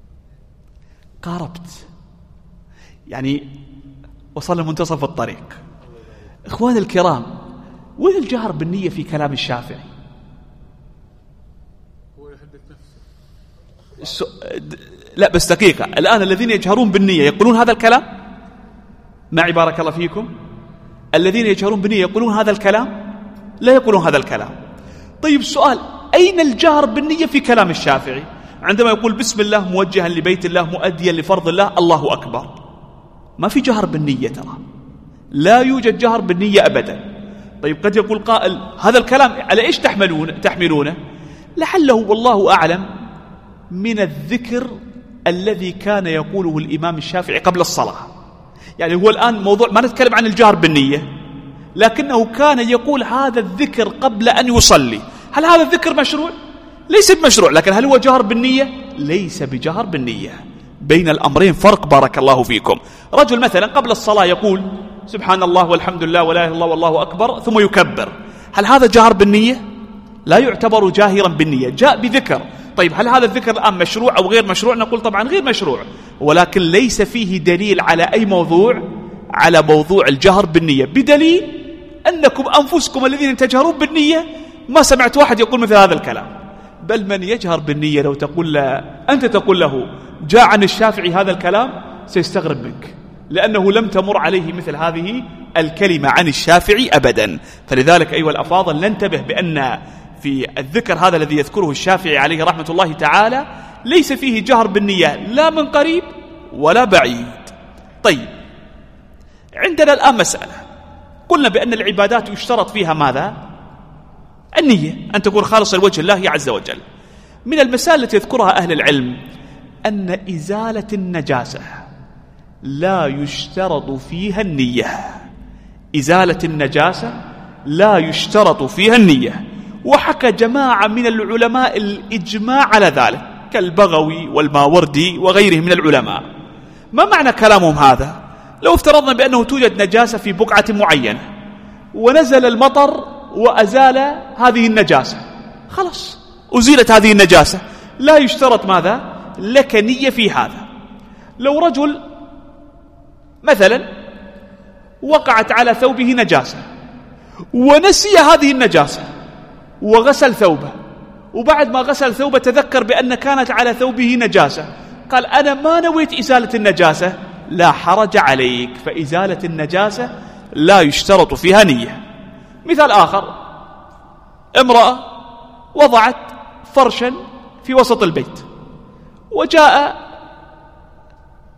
قاربت، يعني وصل لمنتصف الطريق. إخوان الكرام، وين الجهر بالنية في كلام الشافعي؟ هو يحدث نفسه. السو... لا بس دقيقة، الآن الذين يجهرون بالنية يقولون هذا الكلام؟ معي بارك الله فيكم. الذين يجهرون بالنية يقولون هذا الكلام؟ لا يقولون هذا الكلام. طيب السؤال، أين الجهر بالنية في كلام الشافعي عندما يقول بسم الله موجها لبيت الله مؤديا لفرض الله الله أكبر؟ ما في جهر بالنية، ترى لا يوجد جهر بالنية أبدا. طيب قد يقول قائل هذا الكلام على إيش تحملون تحملونه؟ لعله والله أعلم من الذكر الذي كان يقوله الإمام الشافعي قبل الصلاة. يعني هو الآن موضوع ما نتكلم عن الجهر بالنية، لكنه كان يقول هذا الذكر قبل أن يصلي. هل هذا الذكر مشروع؟ ليس بمشروع. لكن هل هو جهر بالنية؟ ليس بجهر بالنية. بين الأمرين فرق بارك الله فيكم. رجل مثلا قبل الصلاة يقول سبحان الله والحمد لله ولا إله إلا الله والله أكبر ثم يكبر، هل هذا جهر بالنية؟ لا يعتبر جاهرا بالنية، جاء بذكر. طيب هل هذا الذكر الآن مشروع أو غير مشروع؟ نقول طبعا غير مشروع، ولكن ليس فيه دليل على أي موضوع، على موضوع الجهر بالنية، بدليل أنكم أنفسكم الذين تجهرون بالنية ما سمعت واحد يقول مثل هذا الكلام. بل من يجهر بالنية لو تقول له أنت تقول له جاء عن الشافعي هذا الكلام سيستغرب منك، لأنه لم تمر عليه مثل هذه الكلمة عن الشافعي أبدا. فلذلك أيها الأفاضل ننتبه بأن في الذكر هذا الذي يذكره الشافعي عليه رحمة الله تعالى ليس فيه جهر بالنية لا من قريب ولا بعيد. طيب عندنا الآن مسألة، قلنا بأن العبادات يشترط فيها ماذا؟ النية، أن تكون خالصة لوجه الله عز وجل. من المسائل التي يذكرها أهل العلم أن إزالة النجاسة لا يشترط فيها النية. إزالة النجاسة لا يشترط فيها النية، وحكى جماعة من العلماء الإجماع على ذلك كالبغوي والماوردي وغيرهم من العلماء. ما معنى كلامهم هذا؟ لو افترضنا بأنه توجد نجاسة في بقعة معينة ونزل المطر وأزال هذه النجاسة، خلاص أزيلت هذه النجاسة، لا يشترط ماذا؟ لك نية في هذا. لو رجل مثلا وقعت على ثوبه نجاسة ونسي هذه النجاسة وغسل ثوبه، وبعد ما غسل ثوبه تذكر بأن كانت على ثوبه نجاسة، قال أنا ما نويت إزالة النجاسة، لا حرج عليك، فإزالة النجاسة لا يشترط فيها نية. مثال آخر، امرأة وضعت فرشا في وسط البيت وجاء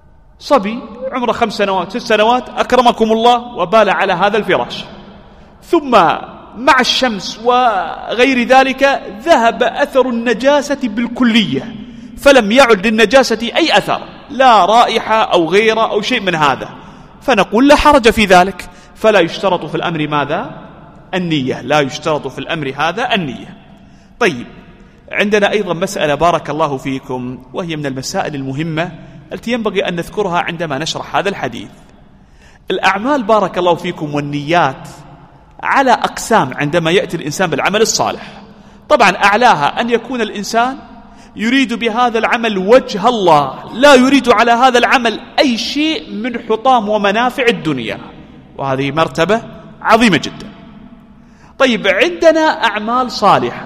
صبي عمره خمس سنوات ست سنوات أكرمكم الله وبال على هذا الفراش، ثم مع الشمس وغير ذلك ذهب أثر النجاسة بالكلية، فلم يعد للنجاسة أي أثر، لا رائحة أو غيره أو شيء من هذا، فنقول لا حرج في ذلك. فلا يشترط في الأمر ماذا؟ النية. لا يشترط في الأمر هذا النية. طيب، عندنا أيضا مسألة بارك الله فيكم، وهي من المسائل المهمة التي ينبغي أن نذكرها عندما نشرح هذا الحديث. الأعمال بارك الله فيكم والنيات على أقسام عندما يأتي الإنسان بالعمل الصالح. طبعا أعلاها أن يكون الإنسان يريد بهذا العمل وجه الله، لا يريد على هذا العمل أي شيء من حطام ومنافع الدنيا، وهذه مرتبة عظيمة جدا. طيب، عندنا أعمال صالحة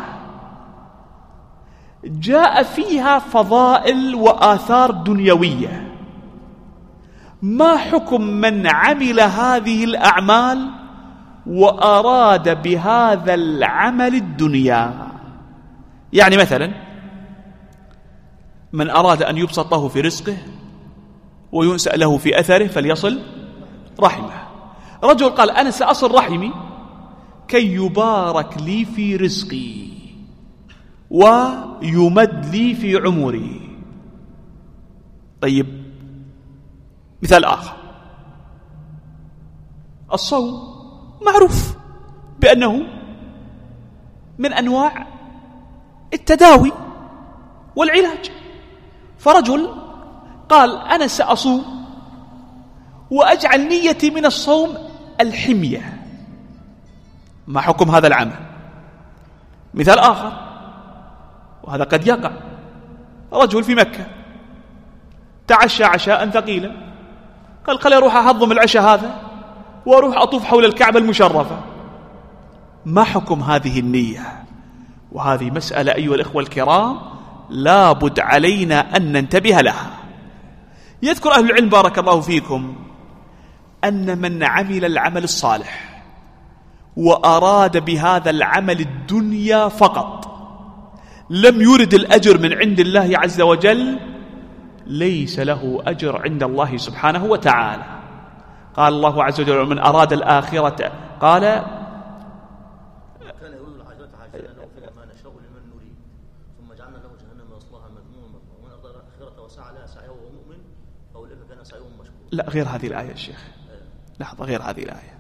جاء فيها فضائل وآثار دنيوية، ما حكم من عمل هذه الأعمال وأراد بهذا العمل الدنيا؟ يعني مثلا من أراد أن يبسط له في رزقه وينسأ له في أثره فليصل رحمه. رجل قال أنا سأصل رحمي كي يبارك لي في رزقي ويمد لي في عمري. طيب، مثال آخر، الصوم معروف بأنه من أنواع التداوي والعلاج، فرجل قال أنا سأصوم وأجعل نيتي من الصوم الحمية، ما حكم هذا العمل؟ مثال آخر، وهذا قد يقع، رجل في مكة تعشى عشاء ثقيلا، قال خلي أروح أهضم العشاء هذا وأروح أطوف حول الكعبة المشرفة، ما حكم هذه النية؟ وهذه مسألة أيها الإخوة الكرام لا بد علينا أن ننتبه لها. يذكر أهل العلم بارك الله فيكم أن من عمل العمل الصالح وأراد بهذا العمل الدنيا فقط، لم يرد الأجر من عند الله عز وجل، ليس له أجر عند الله سبحانه وتعالى. قال الله عز وجل من أراد الآخرة قال كان يريد العاجلة عاجلة نغفر ما نشاء لمن نريد ثم جعلنا له جهنم يصلاها مذموما ومن أراد الآخرة وسعى لها سعيه وهو مؤمن فأولئك كان سعيهم مشكورا. لا، غير هذه الآية يا شيخ، لحظة، غير هذه الآية.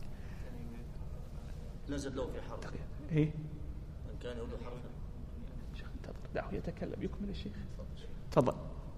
نزل له في حرف إيه؟ من كان يريد حرفا. شيخ انتظر، دعه يتكلم، يكمل الشيخ. تفضل.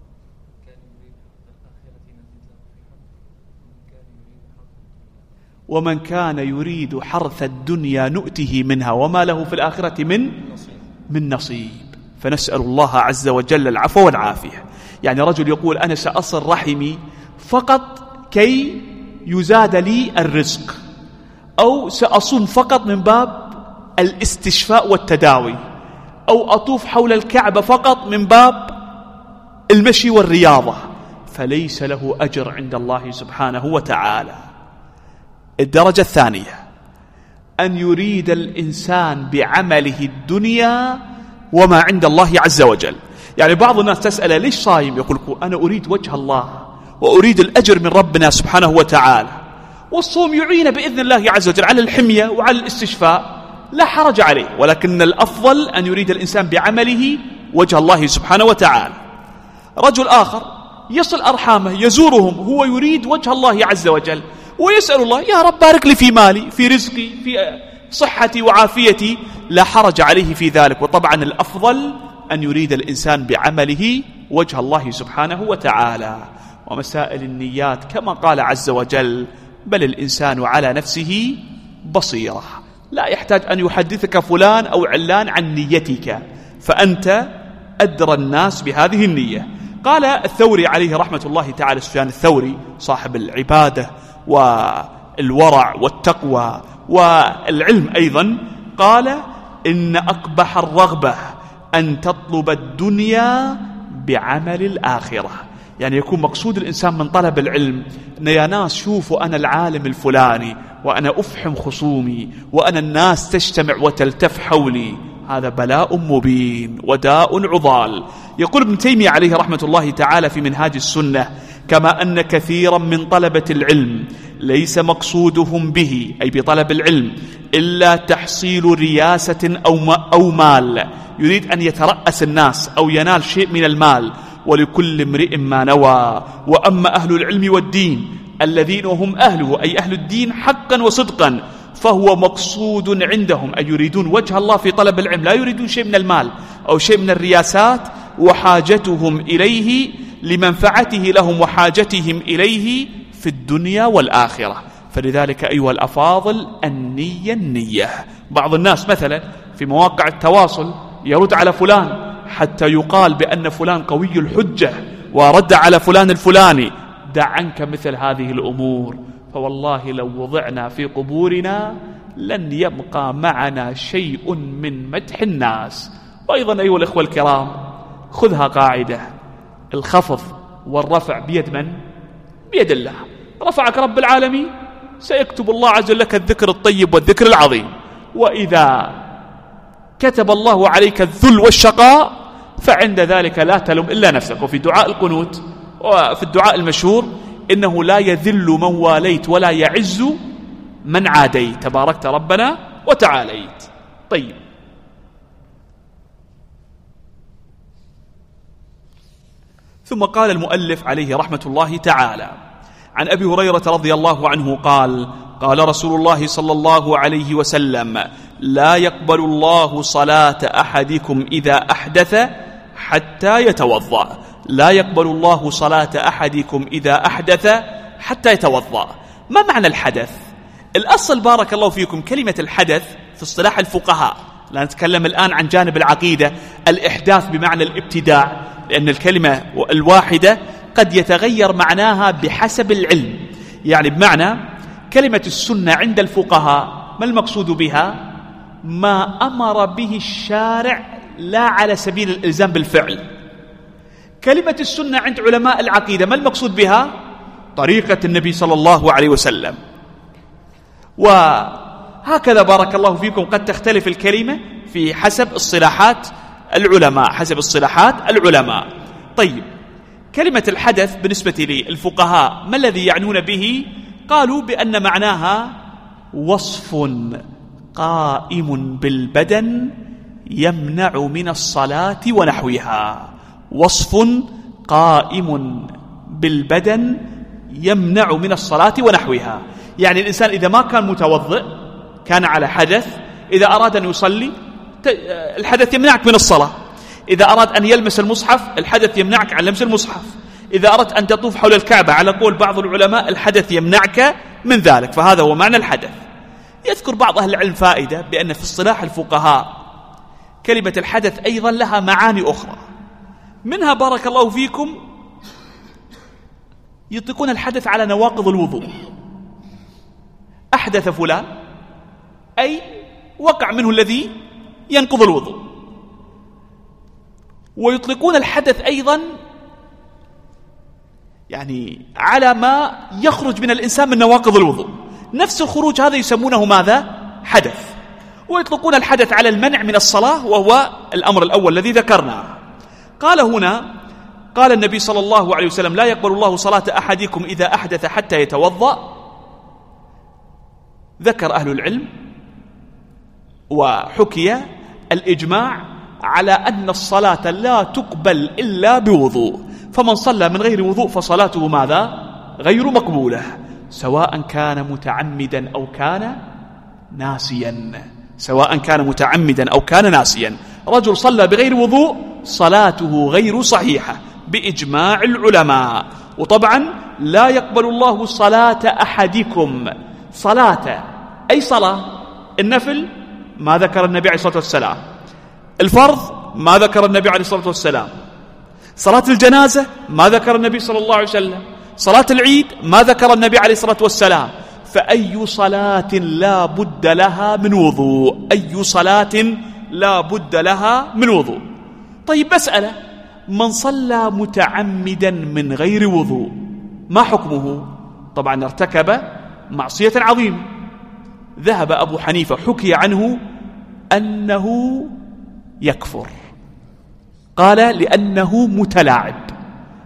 ومن كان يريد حرث الدنيا نؤته منها وما له في الآخرة من من نصيب. فنسأل الله عز وجل العفو والعافية. يعني رجل يقول أنا سأصل رحمي فقط كي يزاد لي الرزق، أو سأصوم فقط من باب الاستشفاء والتداوي، أو أطوف حول الكعبة فقط من باب المشي والرياضة، فليس له أجر عند الله سبحانه وتعالى. الدرجة الثانية أن يريد الإنسان بعمله الدنيا وما عند الله عز وجل. يعني بعض الناس تسأل ليش صايم؟ يقول أنا أريد وجه الله وأريد الأجر من ربنا سبحانه وتعالى، والصوم يعين بإذن الله عز وجل على الحمية وعلى الاستشفاء، لا حرج عليه، ولكن الأفضل أن يريد الإنسان بعمله وجه الله سبحانه وتعالى. رجل آخر يصل أرحامه يزورهم، هو يريد وجه الله عز وجل ويسأل الله يا رب بارك لي في مالي في رزقي في صحتي وعافيتي، لا حرج عليه في ذلك. وطبعا الأفضل أن يريد الإنسان بعمله وجه الله سبحانه وتعالى. ومسائل النيات كما قال عز وجل بل الإنسان على نفسه بصيرة، لا يحتاج أن يحدثك فلان أو علان عن نيتك، فأنت أدرى الناس بهذه النية. قال الثوري عليه رحمة الله تعالى، سفيان الثوري صاحب العبادة والورع والتقوى والعلم أيضا، قال إن أقبح الرغبة أن تطلب الدنيا بعمل الآخرة. يعني يكون مقصود الإنسان من طلب العلم أن يا ناس شوفوا أنا العالم الفلاني وأنا أفحم خصومي وأنا الناس تجتمع وتلتف حولي، هذا بلاء مبين وداء عضال. يقول ابن تيمية عليه رحمة الله تعالى في منهاج السنة كما أن كثيرا من طلبة العلم ليس مقصودهم به أي بطلب العلم إلا تحصيل رياسة أو مال، يريد أن يترأس الناس أو ينال شيء من المال، ولكل امرئ ما نوى. وأما أهل العلم والدين الذين هم أهله أي أهل الدين حقا وصدقا فهو مقصود عندهم أي يريدون وجه الله في طلب العلم، لا يريدون شيء من المال أو شيء من الرياسات، وحاجتهم إليه لمنفعته لهم وحاجتهم إليه في الدنيا والآخرة. فلذلك أيها الأفاضل النية النية. بعض الناس مثلا في مواقع التواصل يرد على فلان حتى يقال بأن فلان قوي الحجة ورد على فلان الفلاني. دع عنك مثل هذه الأمور، فوالله لو وضعنا في قبورنا لن يبقى معنا شيء من مدح الناس. وأيضا أيها الأخوة الكرام خذها قاعدة، الخفض والرفع بيد من؟ بيد الله. رفعك رب العالمين سيكتب الله عز وجل لك الذكر الطيب والذكر العظيم، وإذا كتب الله عليك الذل والشقاء فعند ذلك لا تلوم إلا نفسك. وفي دعاء القنوت وفي الدعاء المشهور إنه لا يذل من واليت ولا يعز من عاديت، تباركت ربنا وتعاليت. طيب، ثم قال المؤلف عليه رحمة الله تعالى عن أبي هريرة رضي الله عنه قال قال رسول الله صلى الله عليه وسلم: لا يقبل الله صلاة أحدكم إذا أحدث حتى يتوضأ. لا يقبل الله صلاة أحدكم إذا أحدث حتى يتوضأ. ما معنى الحدث؟ الأصل بارك الله فيكم كلمة الحدث في اصطلاح الفقهاء، لا نتكلم الآن عن جانب العقيدة، الإحداث بمعنى الابتداع، لأن الكلمة الواحدة قد يتغير معناها بحسب العلم. يعني بمعنى كلمة السنة عند الفقهاء ما المقصود بها؟ ما أمر به الشارع لا على سبيل الإلزام بالفعل. كلمة السنة عند علماء العقيدة ما المقصود بها؟ طريقة النبي صلى الله عليه وسلم. وهكذا بارك الله فيكم قد تختلف الكلمة في حسب اصطلاحات العلماء حسب اصطلاحات العلماء. طيب، كلمة الحدث بالنسبة للفقهاء ما الذي يعنون به؟ قالوا بأن معناها وصف قائم بالبدن يمنع من الصلاة ونحوها. وصف قائم بالبدن يمنع من الصلاة ونحوها. يعني الإنسان إذا ما كان متوضئ كان على حدث، إذا أراد أن يصلي الحدث يمنعك من الصلاة. إذا أراد أن يلمس المصحف الحدث يمنعك عن لمس المصحف. إذا أردت أن تطوف حول الكعبة على قول بعض العلماء الحدث يمنعك من ذلك. فهذا هو معنى الحدث. يذكر بعض أهل العلم فائدة بأن في اصطلاح الفقهاء كلمة الحدث أيضا لها معاني أخرى، منها بارك الله فيكم يطلقون الحدث على نواقض الوضوء. أحدث فلان أي وقع منه الذي ينقض الوضوء. ويطلقون الحدث أيضا يعني على ما يخرج من الإنسان من نواقض الوضوء، نفس الخروج هذا يسمونه ماذا؟ حدث. ويطلقون الحدث على المنع من الصلاة وهو الأمر الأول الذي ذكرناه. قال هنا قال النبي صلى الله عليه وسلم: لا يقبل الله صلاة أحدكم إذا أحدث حتى يتوضأ. ذكر أهل العلم وحكي الإجماع على أن الصلاة لا تقبل إلا بوضوء، فمن صلى من غير وضوء فصلاته ماذا؟ غير مقبولة، سواء كان متعمدا أو كان ناسيا. سواء كان متعمدا أو كان ناسيا. رجل صلى بغير وضوء صلاته غير صحيحة بإجماع العلماء. وطبعا لا يقبل الله صلاة أحدكم. صلاة أي صلاة؟ النفل ما ذكر النبي عليه الصلاة والسلام، الفرض ما ذكر النبي عليه الصلاة والسلام، صلاة الجنازة ما ذكر النبي صلى الله عليه وسلم، صلاة العيد ما ذكر النبي عليه الصلاة والسلام. فأي صلاة لا بد لها من وضوء؟ أي صلاة لا بد لها من وضوء؟ طيب مسألة، من صلى متعمدا من غير وضوء ما حكمه؟ طبعا ارتكب معصية عظيمة. ذهب أبو حنيفة حكي عنه أنه يكفر، قال لأنه متلاعب.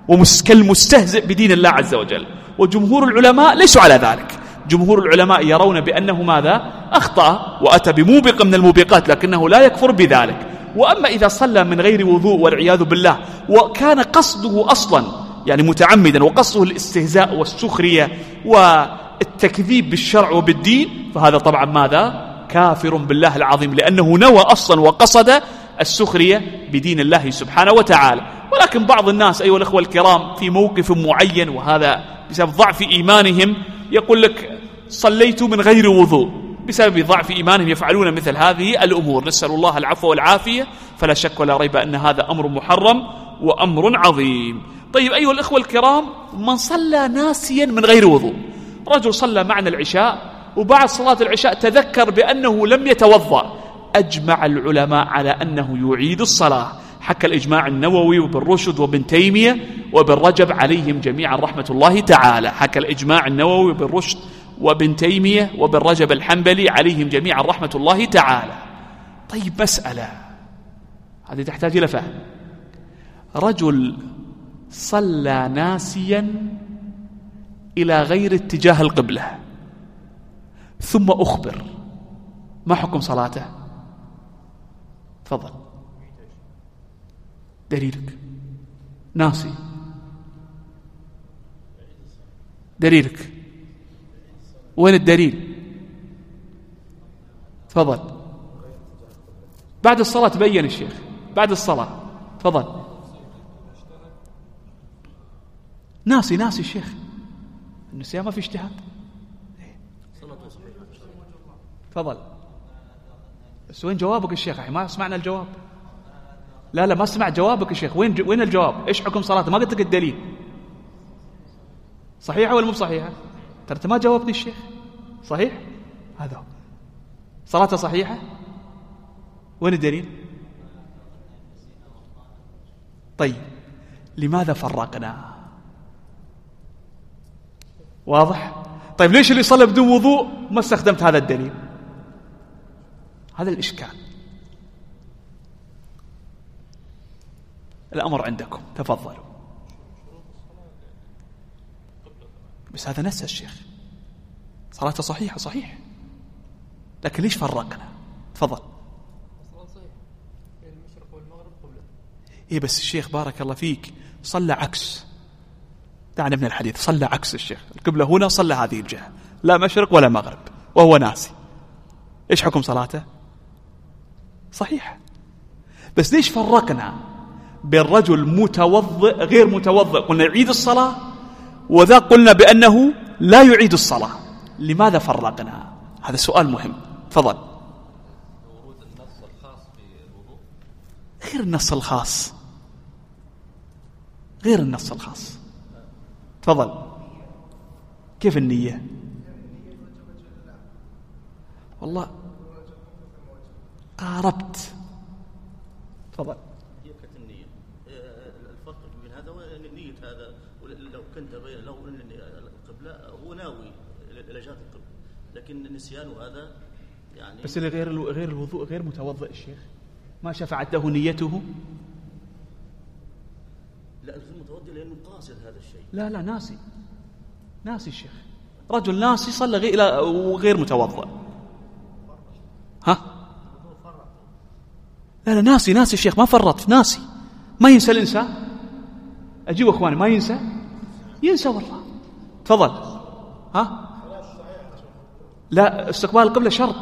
وكالمستهزئ بدين الله عز وجل. وجمهور العلماء ليسوا على ذلك، جمهور العلماء يرون بأنه ماذا؟ أخطأ وأتى بموبق من الموبقات، لكنه لا يكفر بذلك. وأما إذا صلى من غير وضوء والعياذ بالله وكان قصده أصلا يعني متعمدا وقصده الاستهزاء والسخرية والتكذيب بالشرع وبالدين، فهذا طبعا ماذا؟ كافر بالله العظيم، لأنه نوى أصلا وقصد السخرية بدين الله سبحانه وتعالى. ولكن بعض الناس أيها الأخوة الكرام في موقف معين، وهذا بسبب ضعف إيمانهم، يقول لك صليت من غير وضوء، بسبب ضعف إيمانهم يفعلون مثل هذه الأمور. نسأل الله العفو والعافية، فلا شك ولا ريب أن هذا أمر محرم وأمر عظيم. طيب أيها الأخوة الكرام، من صلى ناسيا من غير وضوء، رجل صلى معنا العشاء وبعد صلاة العشاء تذكر بأنه لم يتوضأ، أجمع العلماء على أنه يعيد الصلاة. حكى الإجماع النووي وابن رشد وابن تيمية وابن رجب عليهم جميعا رحمة الله تعالى. حكى الإجماع النووي وابن رشد وابن تيمية وابن رجب الحنبلي عليهم جميعا رحمة الله تعالى. طيب مسألة هذه تحتاج إلى فهم. رجل صلى ناسيا إلى غير اتجاه القبلة ثم أخبر، ما حكم صلاته؟ تفضل. دليلك. ناسي. دليلك. وين الدليل؟ تفضل. بعد الصلاة تبين الشيخ، بعد الصلاة تفضل. ناسي ناسي الشيخ، النسيان ما في اجتهاد. تفضل. بس وين جوابك الشيخ؟ أحي ما سمعنا الجواب. لا لا ما سمع جوابك الشيخ. وين وين الجواب؟ ايش حكم صلاته؟ ما قلت لك الدليل. صحيحة ولا مو صحيحة؟ ترى ما جاوبني الشيخ. صحيح؟ هذا صلاته صحيحة؟ وين الدليل؟ طيب لماذا فرقنا؟ واضح؟ طيب ليش اللي صلى بدون وضوء ما استخدمت هذا الدليل؟ هذا الإشكال. الأمر عندكم، تفضلوا. بس هذا نسى الشيخ، صلاته صحيحة صحيح، لكن ليش فرقنا؟ تفضل. الصلاة صحيحة بين المشرق والمغرب قبله. إيه بس الشيخ بارك الله فيك صلى عكس، دعنا من الحديث، صلى عكس الشيخ، القبلة هنا صلى هذه الجهة، لا مشرق ولا مغرب وهو ناسي. إيش حكم صلاته؟ صحيح. بس ليش فرقنا بين رجل متوضئ غير متوضئ قلنا يعيد الصلاة، وذا قلنا بأنه لا يعيد الصلاة؟ لماذا فرقنا؟ هذا سؤال مهم. تفضل. ورود النص الخاص بالوضوء غير النص الخاص، غير النص الخاص. تفضل. كيف النية؟ والله قاربت. تفضل. هي كالنية، الفرق بين هذا ونية هذا. لو كنت بين لو القبلة هو ناوي إلى جهة القبلة، لكن النسيان هذا يعني. بس اللي غير غير الوضوء غير متوضئ الشيخ ما شفعت له نيته؟ لا غير متوضئ لأنه قاصد هذا الشيء. لا لا ناسي، ناسي الشيخ، رجل ناسي صلى غير وغير متوضئ. ها؟ لا لا ناسي ناسي الشيخ، ما فرط، ناسي. ما ينسى الإنسان. أجيب أخواني، ما ينسى، ينسى والله. تفضل. ها؟ لا استقبال القبلة شرط.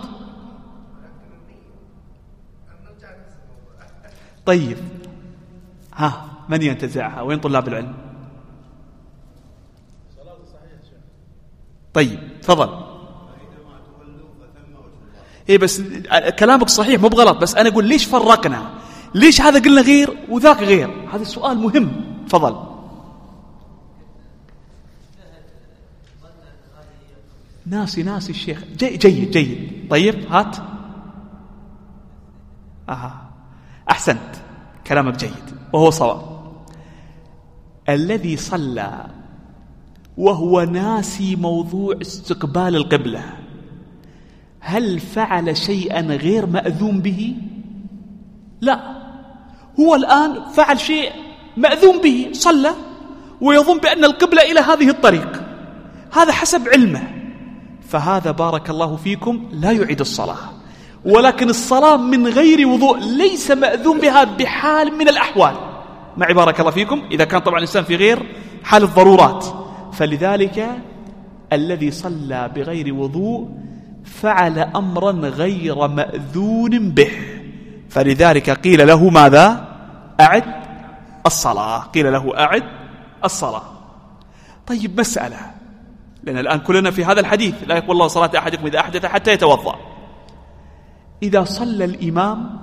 طيب ها من ينتزعها؟ وين طلاب العلم؟ طيب تفضل. إيه بس كلامك صحيح مو بغلط، بس أنا أقول ليش فرقنا؟ ليش هذا قلنا غير وذاك غير؟ هذا السؤال مهم. تفضل. ناسي ناسي الشيخ. جي جيد جيد. طيب هات. آه. أحسنت، كلامك جيد وهو صواب. الذي صلى وهو ناسي موضوع استقبال القبلة، هل فعل شيئا غير مأذون به؟ لا، هو الآن فعل شيء مأذون به، صلى ويظن بأن القبلة إلى هذه الطريق، هذا حسب علمه، فهذا بارك الله فيكم لا يعيد الصلاة. ولكن الصلاة من غير وضوء ليس مأذون بها بحال من الأحوال، معي بارك الله فيكم، إذا كان طبعا الإنسان في غير حال الضرورات. فلذلك الذي صلى بغير وضوء فعل أمرا غير مأذون به، فلذلك قيل له ماذا؟ أعد الصلاة، قيل له أعد الصلاة. طيب مسألة، لأن الآن كلنا في هذا الحديث لا يقبل الله صلاة أحدكم إذا أحدث حتى يتوضأ. إذا صلى الإمام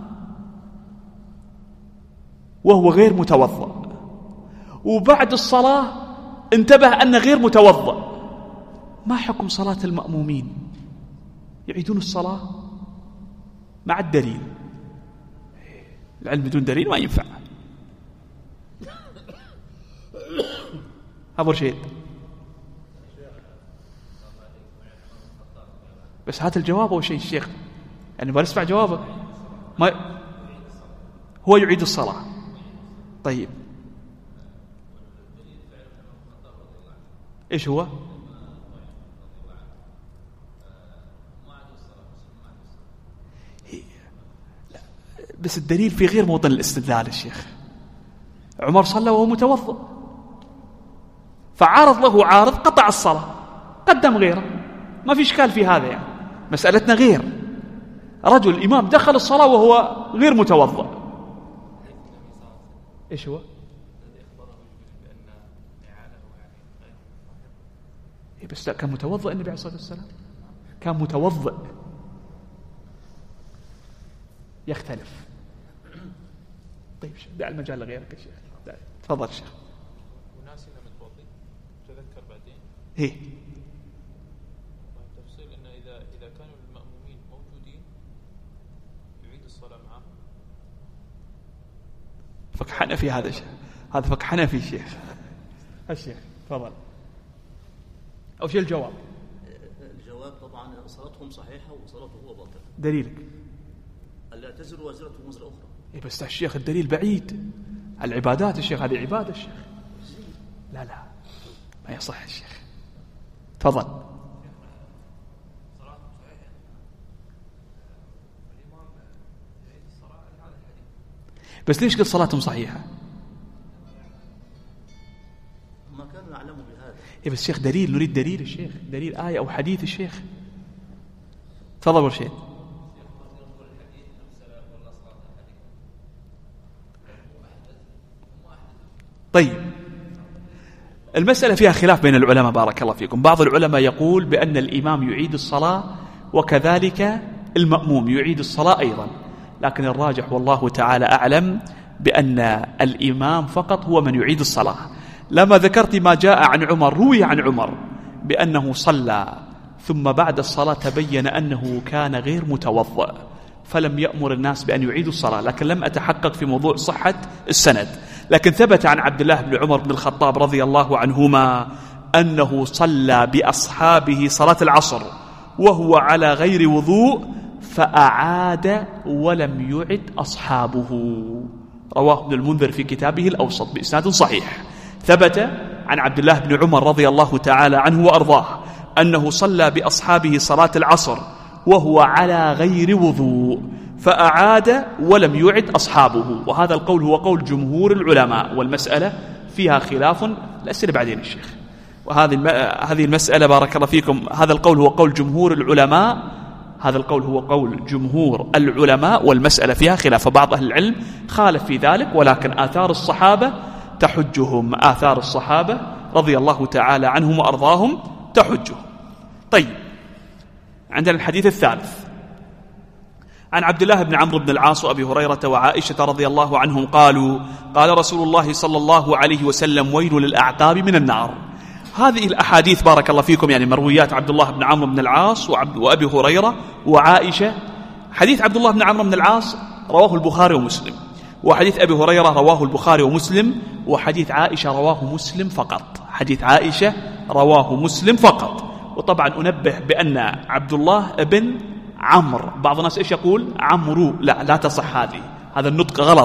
وهو غير متوضأ وبعد الصلاة انتبه أنه غير متوضأ، ما حكم صلاة المأمومين؟ يعيدون الصلاة مع الدليل. العلم بدون دليل ما ينفع. أبو رشيد بس هات الجواب أو شيء الشيخ، يعني ما نسمع جوابه. ما هو يعيد الصلاة. طيب إيش هو؟ بس الدليل في غير موطن الاستدلال الشيخ. عمر صلى وهو متوضئ، فعارض له عارض قطع الصلاة، قدم غيره، ما في إشكال في هذا. يعني مسألتنا غير رجل إمام دخل الصلاة وهو غير متوضئ. إيش هو؟ بس لا، كان متوضئ النبي عليه الصلاة والسلام، كان متوضئ. يختلف. طيب دع المجال لغيرك يا شيخ. تفضل شيخ. وناس انه متوضي تذكر بعدين. ايه. تفصيل انه اذا اذا كانوا المأمومين موجودين يعيد الصلاة معهم. فقه حنفي هذا الشيء، هذا فقه حنفي شيخ. الشيخ تفضل. أو شيء الجواب. الجواب طبعا صلاتهم صحيحة وصلاته هو باطل. دليلك؟ ألا تزر وازرة وزر أخرى. إيه بس الشيخ الدليل بعيد. العبادات الشيخ هذه عبادة الشيخ. لا لا ما يصح الشيخ. تفضل. بس ليش قلت صلاتهم صحيحة؟ ما كانوا يعلموا بهذا. إيه بس الشيخ دليل، نريد دليل الشيخ، دليل آية أو حديث الشيخ. تفضل برشيد. طيب المسألة فيها خلاف بين العلماء بارك الله فيكم. بعض العلماء يقول بأن الإمام يعيد الصلاة وكذلك المأموم يعيد الصلاة أيضا، لكن الراجح والله تعالى أعلم بأن الإمام فقط هو من يعيد الصلاة. لما ذكرت ما جاء عن عمر، روي عن عمر بأنه صلى ثم بعد الصلاة تبين أنه كان غير متوضئ فلم يأمر الناس بأن يعيدوا الصلاة، لكن لم أتحقق في موضوع صحة السند. لكن ثبت عن عبد الله بن عمر بن الخطاب رضي الله عنهما أنه صلى بأصحابه صلاة العصر وهو على غير وضوء فأعاد ولم يعد أصحابه. رواه ابن المنذر في كتابه الأوسط بإسناد صحيح. ثبت عن عبد الله بن عمر رضي الله تعالى عنه وأرضاه أنه صلى بأصحابه صلاة العصر وهو على غير وضوء فأعاد ولم يعد أصحابه. وهذا القول هو قول جمهور العلماء، والمسألة فيها خلاف. الأسئلة بعدين الشيخ. وهذه هذه المسألة بارك الله فيكم، هذا القول هو قول جمهور العلماء، هذا القول هو قول جمهور العلماء، والمسألة فيها خلاف. بعض أهل العلم خالف في ذلك، ولكن آثار الصحابة تحجهم، آثار الصحابة رضي الله تعالى عنهم وأرضاهم تحجهم. طيب عندنا الحديث الثالث عن عبد الله بن عمرو بن العاص وأبي هريرة وعائشة رضي الله عنهم قالوا قال رسول الله صلى الله عليه وسلم ويل للأعقاب من النار. هذه الأحاديث بارك الله فيكم يعني مرويات عبد الله بن عمرو بن العاص وأبي هريرة وعائشة. حديث عبد الله بن عمرو بن العاص رواه البخاري ومسلم، وحديث أبي هريرة رواه البخاري ومسلم، وحديث عائشة رواه مسلم فقط. حديث عائشة رواه مسلم فقط. وطبعا أنبه بأن عبد الله بن عمرو، بعض الناس إيش يقول عمرو، لا لا تصح هذه، هذا النطق غلط.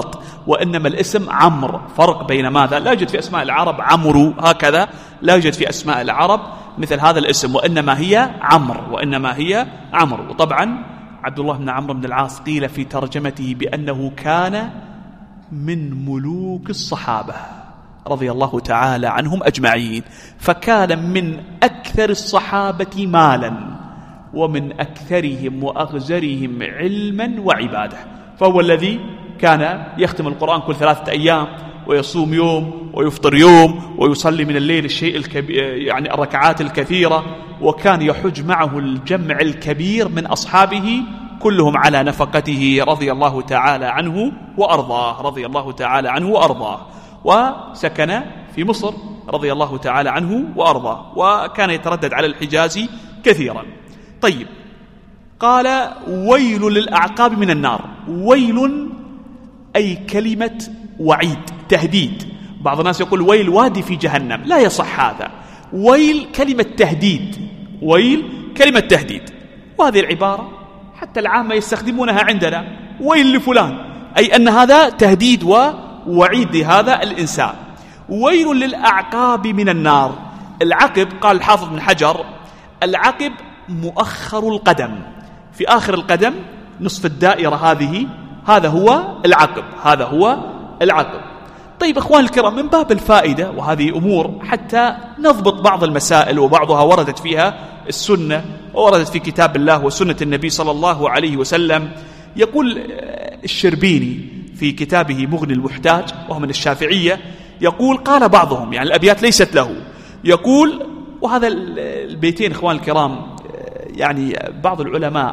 وإنما الاسم عمرو. فرق بين ماذا؟ لا يوجد في أسماء العرب عمرو هكذا، لا يوجد في أسماء العرب مثل هذا الاسم، وإنما هي عمرو، وإنما هي عمرو. وطبعا عبد الله بن عمرو بن العاص قيل في ترجمته بأنه كان من ملوك الصحابة رضي الله تعالى عنهم أجمعين، فكان من أكثر الصحابة مالا ومن أكثرهم وأغزرهم علما وعبادة. فهو الذي كان يختم القرآن كل ثلاثة أيام، ويصوم يوم ويفطر يوم، ويصلي من الليل الشيء الكبير يعني الركعات الكثيرة، وكان يحج معه الجمع الكبير من أصحابه كلهم على نفقته رضي الله تعالى عنه وأرضاه، رضي الله تعالى عنه وأرضاه. وسكن في مصر رضي الله تعالى عنه وأرضاه، وكان يتردد على الحجاز كثيرا. طيب، قال ويل للأعقاب من النار. ويل أي كلمة وعيد، تهديد. بعض الناس يقول ويل وادي في جهنم، لا يصح هذا. ويل كلمة تهديد، ويل كلمة تهديد. وهذه العبارة حتى العامة يستخدمونها عندنا، ويل لفلان، أي أن هذا تهديد ووعيد لهذا الإنسان. ويل للأعقاب من النار. العقب قال الحافظ بن حجر العقب مؤخر القدم، في آخر القدم نصف الدائرة هذه، هذا هو العقب، هذا هو العقب. طيب أخوان الكرام، من باب الفائدة، وهذه أمور حتى نضبط بعض المسائل، وبعضها وردت فيها السنة ووردت في كتاب الله وسنة النبي صلى الله عليه وسلم. يقول الشربيني في كتابه مغني المحتاج وهو من الشافعية، يقول قال بعضهم، يعني الأبيات ليست له، يقول، وهذا البيتين إخوان الكرام يعني بعض العلماء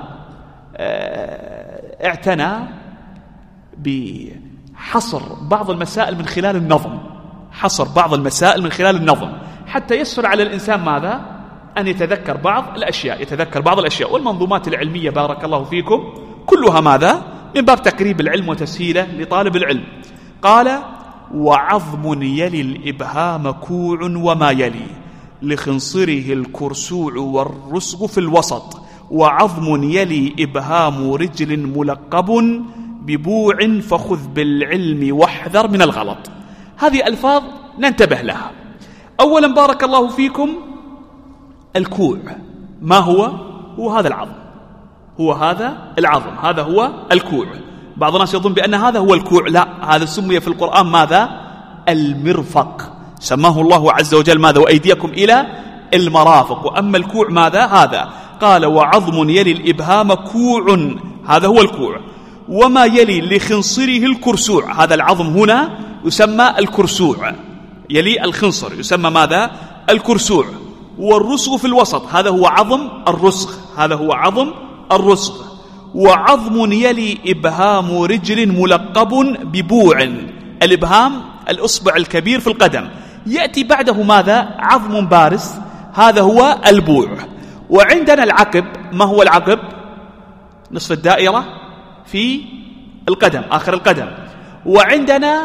اعتنى بحصر بعض المسائل من خلال النظم، حصر بعض المسائل من خلال النظم حتى يسهل على الإنسان ماذا؟ أن يتذكر بعض الأشياء، يتذكر بعض الأشياء. والمنظومات العلمية بارك الله فيكم كلها ماذا؟ من باب تقريب العلم وتسهيله لطالب العلم. قال وعظم يلي الإبهام كوع وما يلي، لخنصره الكرسوع والرسغ في الوسط، وعظم يلي إبهام رجل ملقب ببوع، فخذ بالعلم واحذر من الغلط. هذه ألفاظ ننتبه لها. أولا بارك الله فيكم، الكوع ما هو؟ هو هذا العظم، هو هذا العظم، هذا هو الكوع. بعض الناس يظن بأن هذا هو الكوع، لا، هذا سمي في القرآن ماذا؟ المرفق، سماه الله عز وجل ماذا؟ وأيديكم إلى المرافق. وأما الكوع ماذا؟ هذا. قال وعظم يلي الإبهام كوع، هذا هو الكوع. وما يلي لخنصره الكرسوع، هذا العظم هنا يسمى الكرسوع، يلي الخنصر يسمى ماذا؟ الكرسوع. والرسغ في الوسط، هذا هو عظم الرسغ، هذا هو عظم الرسغ. وعظم يلي إبهام رجل ملقب ببوع، الإبهام الأصبع الكبير في القدم، يأتي بعده ماذا؟ عظم بارز، هذا هو البوع. وعندنا العقب، ما هو العقب؟ نصف الدائرة في القدم، آخر القدم. وعندنا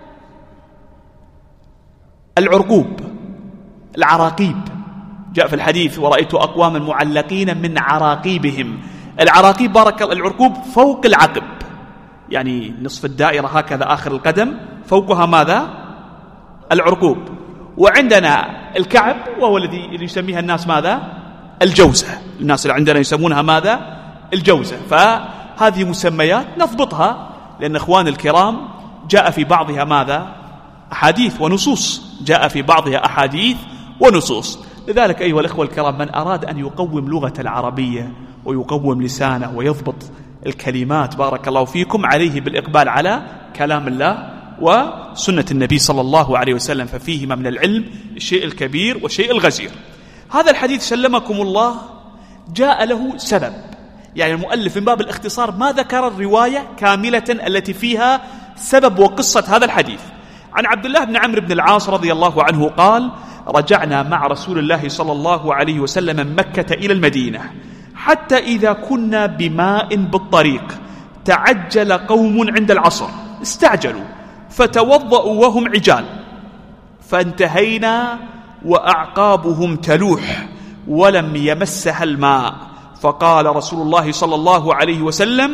العرقوب، العراقيب، جاء في الحديث ورأيت أقواما معلقين من عراقيبهم. العراقيب بارك الله، العرقوب فوق العقب، يعني نصف الدائرة هكذا آخر القدم، فوقها ماذا؟ العرقوب. وعندنا الكعب، وهو الذي يسميها الناس ماذا؟ الجوزة، الناس اللي عندنا يسمونها ماذا؟ الجوزة. فهذه مسميات نضبطها، لأن إخوان الكرام جاء في بعضها ماذا؟ أحاديث ونصوص، جاء في بعضها أحاديث ونصوص. لذلك أيها الإخوة الكرام، من أراد أن يقوم لغة العربية ويقوم لسانه ويضبط الكلمات بارك الله فيكم، عليه بالإقبال على كلام الله وسنة النبي صلى الله عليه وسلم، ففيهما من العلم الشيء الكبير والشيء الغزير. هذا الحديث سلمكم الله جاء له سبب، يعني المؤلف من باب الاختصار ما ذكر الرواية كاملة التي فيها سبب وقصة هذا الحديث. عن عبد الله بن عمرو بن العاص رضي الله عنه قال رجعنا مع رسول الله صلى الله عليه وسلم من مكة إلى المدينة، حتى إذا كنا بماء بالطريق تعجل قوم عند العصر، استعجلوا فتوضأوا وهم عجال، فانتهينا وأعقابهم تلوح ولم يمسها الماء، فقال رسول الله صلى الله عليه وسلم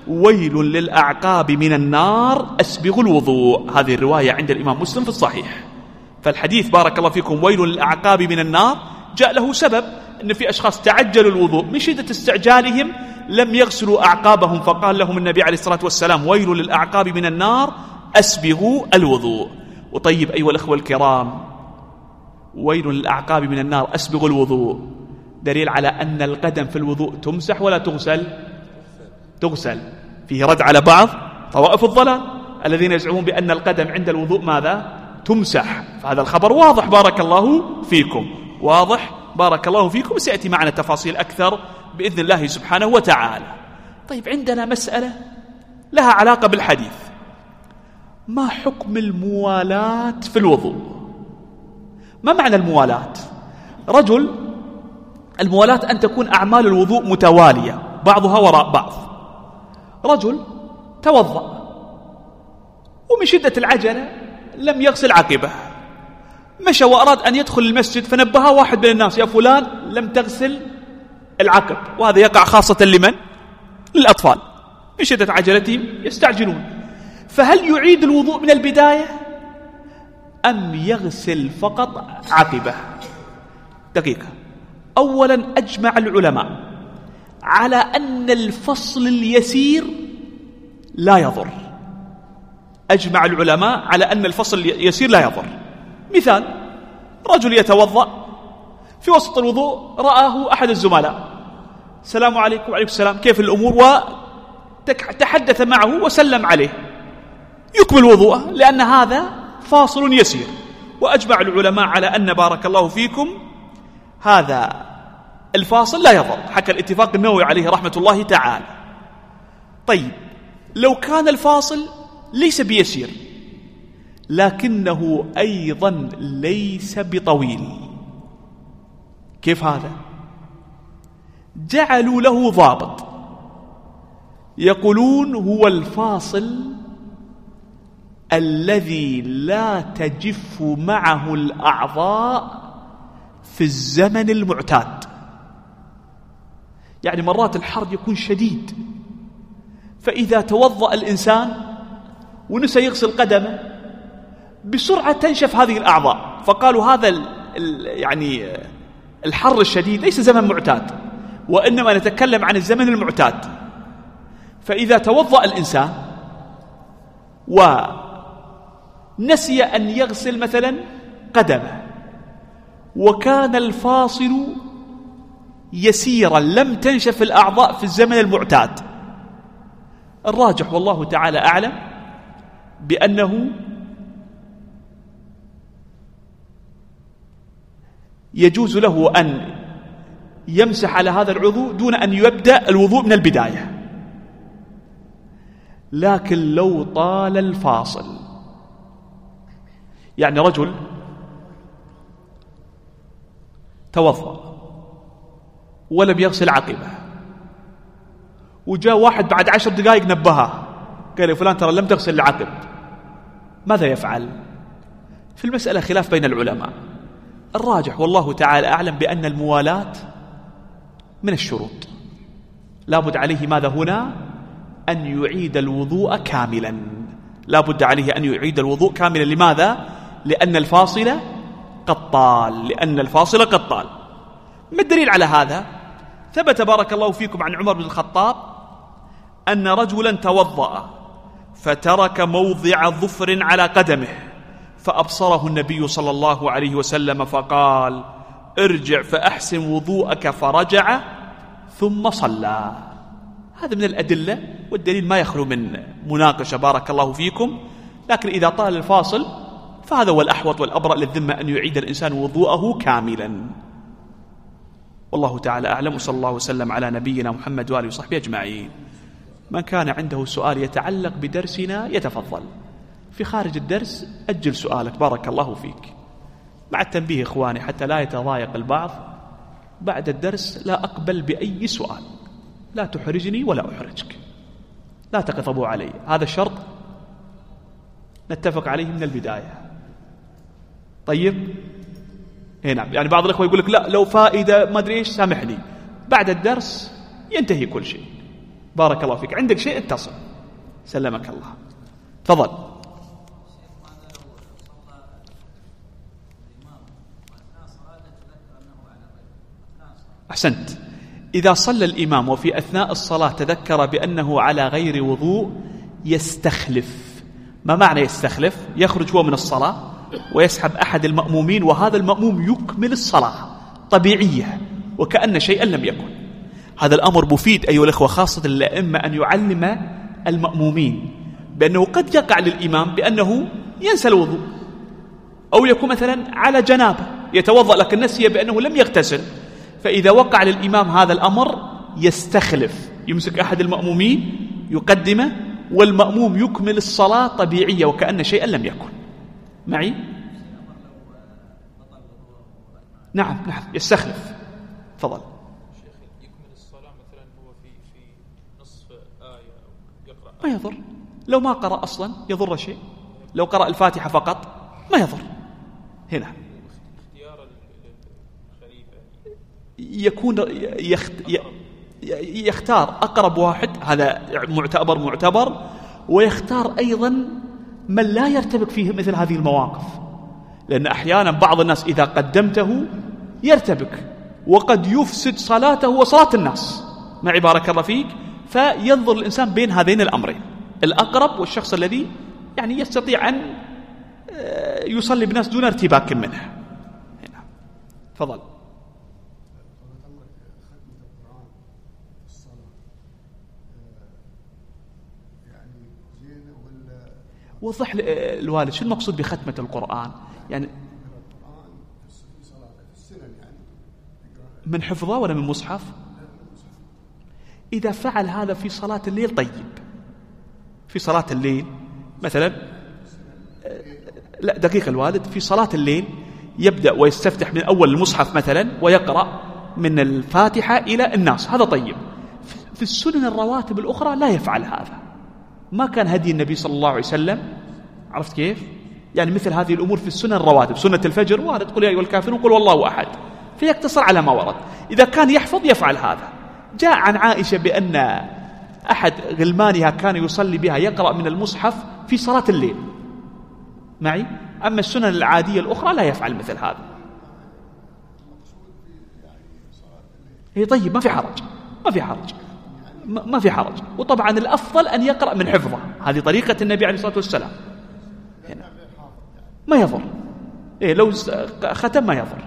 ويل للأعقاب من النار أسبغوا الوضوء. هذه الرواية عند الإمام مسلم في الصحيح. فالحديث بارك الله فيكم ويل للأعقاب من النار جاء له سبب، أن في أشخاص تعجلوا الوضوء من شدة استعجالهم لم يغسلوا أعقابهم، فقال لهم النبي عليه الصلاة والسلام ويل للأعقاب من النار أسبغوا الوضوء. وطيب أيها الأخوة الكرام، ويل للأعقاب من النار أسبغوا الوضوء دليل على أن القدم في الوضوء تمسح ولا تغسل؟ تغسل. فيه رد على بعض طوائف الضلال الذين يزعمون بأن القدم عند الوضوء ماذا؟ تمسح. فهذا الخبر واضح بارك الله فيكم، واضح بارك الله فيكم. سيأتي معنا تفاصيل أكثر بإذن الله سبحانه وتعالى. طيب عندنا مسألة لها علاقة بالحديث، ما حكم الموالاة في الوضوء؟ ما معنى الموالاة؟ رجل، الموالاة أن تكون أعمال الوضوء متوالية بعضها وراء بعض. رجل توضأ ومن شدة العجلة لم يغسل عقبه، مشى وأراد أن يدخل المسجد فنبهه واحد من الناس يا فلان لم تغسل العقب، وهذا يقع خاصة لمن؟ للأطفال، من شدة عجلتهم يستعجلون. فهل يعيد الوضوء من البداية أم يغسل فقط عقبه؟ دقيقة. أولا أجمع العلماء على أن الفصل اليسير لا يضر. أجمع العلماء على أن الفصل اليسير لا يضر. مثال، رجل يتوضأ في وسط الوضوء رآه أحد الزملاء، السلام عليكم وعليكم السلام كيف الأمور، وتحدث معه وسلم عليه، يكمل وضوءه لأن هذا فاصل يسير. وأجمع العلماء على أن بارك الله فيكم هذا الفاصل لا يضر، حكى الاتفاق النووي عليه رحمة الله تعالى. طيب لو كان الفاصل ليس بيسير لكنه أيضا ليس بطويل، كيف هذا؟ جعلوا له ضابط، يقولون هو الفاصل الذي لا تجف معه الأعضاء في الزمن المعتاد. يعني مرات الحر يكون شديد، فإذا توضأ الإنسان ونسى يغسل قدمه بسرعة تنشف هذه الأعضاء، فقالوا هذا ال ال يعني الحر الشديد ليس زمن معتاد، وإنما نتكلم عن الزمن المعتاد. فإذا توضأ الإنسان ونسي أن يغسل مثلا قدمه وكان الفاصل يسيرا لم تنشف الأعضاء في الزمن المعتاد، الراجح والله تعالى أعلم بأنه يجوز له أن يمسح على هذا العضو دون أن يبدأ الوضوء من البداية. لكن لو طال الفاصل، يعني رجل توضأ ولم يغسل عقبه وجاء واحد بعد عشر دقائق نبهه قال يا فلان ترى لم تغسل العقب، ماذا يفعل؟ في المسألة خلاف بين العلماء. الراجح والله تعالى أعلم بأن الموالاة من الشروط، لابد عليه ماذا هنا؟ أن يعيد الوضوء كاملا، لابد عليه أن يعيد الوضوء كاملا. لماذا؟ لأن الفاصل قد طال، لأن الفاصل قد طال. ما الدليل على هذا؟ ثبت بارك الله فيكم عن عمر بن الخطاب أن رجلا توضأ فترك موضع ظفر على قدمه فأبصره النبي صلى الله عليه وسلم فقال ارجع فأحسن وضوءك، فرجع ثم صلى. هذا من الأدلة، والدليل ما يخلو من مناقشة بارك الله فيكم. لكن إذا طال الفاصل فهذا هو الأحوط والأبرأ للذمة أن يعيد الإنسان وضوءه كاملا. والله تعالى أعلم، وصلى الله وسلم على نبينا محمد وآله وصحبه أجمعين. من كان عنده سؤال يتعلق بدرسنا يتفضل، في خارج الدرس أجل سؤالك بارك الله فيك. مع التنبيه إخواني حتى لا يتضايق البعض، بعد الدرس لا أقبل بأي سؤال، لا تحرجني ولا أحرجك، لا تغضبوا علي، هذا الشرط نتفق عليه من البداية. طيب هنا يعني بعض الأخوة يقول لك لا لو فائدة ما أدري إيش سامحني، بعد الدرس ينتهي كل شيء، بارك الله فيك. عندك شيء اتصل. سلمك الله. تفضل. أحسنت. إذا صلى الإمام وفي أثناء الصلاة تذكر بأنه على غير وضوء يستخلف. ما معنى يستخلف؟ يخرج هو من الصلاة ويسحب أحد المأمومين، وهذا المأموم يكمل الصلاة طبيعية وكأن شيئا لم يكن. هذا الأمر مفيد أيها الأخوة، خاصة للأئمة، أن يعلم المأمومين بأنه قد يقع للإمام بأنه ينسى الوضوء، أو يكون مثلا على جنابه يتوضأ لكن نسي بأنه لم يغتسل، فإذا وقع للإمام هذا الأمر يستخلف، يمسك أحد المأمومين يقدمه والمأموم يكمل الصلاة طبيعية وكأن شيئا لم يكن. معي؟ نعم نعم يستخلف. تفضل. يكمل الصلاة مثلا هو في في نصف آية يقرأ، ما يضر. لو ما قرأ أصلا يضر شيء؟ لو قرأ الفاتحة فقط ما يضر. هنا اختيار الخليفة يكون يخت... يختار أقرب واحد، هذا معتبر معتبر، ويختار أيضا من لا يرتبك فيه مثل هذه المواقف، لأن أحيانا بعض الناس إذا قدمته يرتبك وقد يفسد صلاته وصلاة الناس. معي بارك الله فيك. فينظر الإنسان بين هذين الأمرين، الأقرب والشخص الذي يعني يستطيع أن يصلي بالناس دون ارتباك منه. هنا تفضل. وضح الوالد شو المقصود بختمة القرآن؟ يعني من حفظه ولا من مصحف؟ إذا فعل هذا في صلاة الليل طيب. في صلاة الليل مثلا، لا دقيقة الوالد، في صلاة الليل يبدأ ويستفتح من أول المصحف مثلا ويقرأ من الفاتحة إلى الناس، هذا طيب. في السنن الرواتب الأخرى لا يفعل هذا، ما كان هدي النبي صلى الله عليه وسلم. عرفت كيف؟ يعني مثل هذه الأمور في السنن الرواتب، سنة الفجر وارد قل يا أيها الكافرون قل والله أحد، فيقتصر على ما ورد. إذا كان يحفظ يفعل هذا. جاء عن عائشة بأن أحد غلمانها كان يصلي بها يقرأ من المصحف في صلاة الليل. معي؟ أما السنن العادية الأخرى لا يفعل مثل هذا. هي طيب، ما في حرج، ما في حرج، ما في حرج. وطبعا الأفضل أن يقرأ من حفظه، هذه طريقة النبي عليه الصلاة والسلام. هنا ما يضر. إيه لو ختم ما يضر.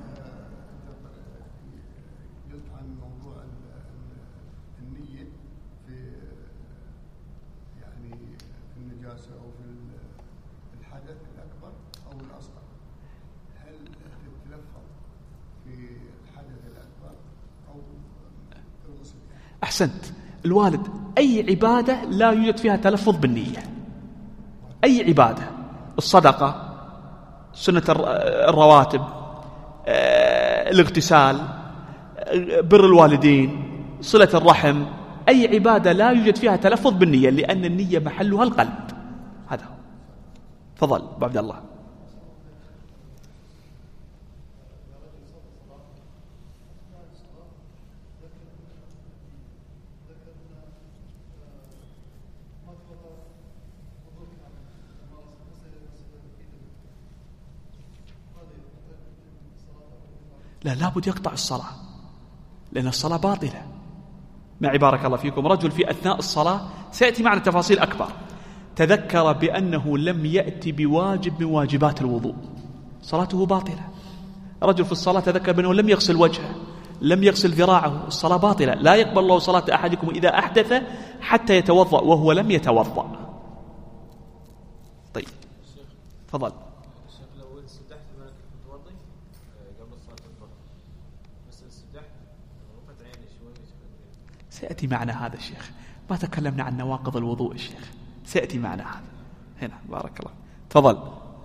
أحسنت الوالد. أي عبادة لا يوجد فيها تلفظ بالنية، أي عبادة، الصدقة، سنة الرواتب، الاغتسال، بر الوالدين، صلة الرحم، أي عبادة لا يوجد فيها تلفظ بالنية، لأن النية محلها القلب. هذا فضل أبو عبد الله. لا لابد يقطع الصلاة، لأن الصلاة باطلة. معي بارك الله فيكم. رجل في أثناء الصلاة، سيأتي معنا تفاصيل أكبر، تذكر بأنه لم يأتي بواجب من واجبات الوضوء، صلاته باطلة. رجل في الصلاة تذكر بأنه لم يغسل وجهه، لم يغسل ذراعه، الصلاة باطلة. لا يقبل الله صلاة أحدكم إذا أحدث حتى يتوضأ وهو لم يتوضأ. طيب فضل. سيأتي معنا هذا الشيخ، ما تكلمنا عن نواقض الوضوء الشيخ، سيأتي معنا هذا هنا. بارك الله. تفضل.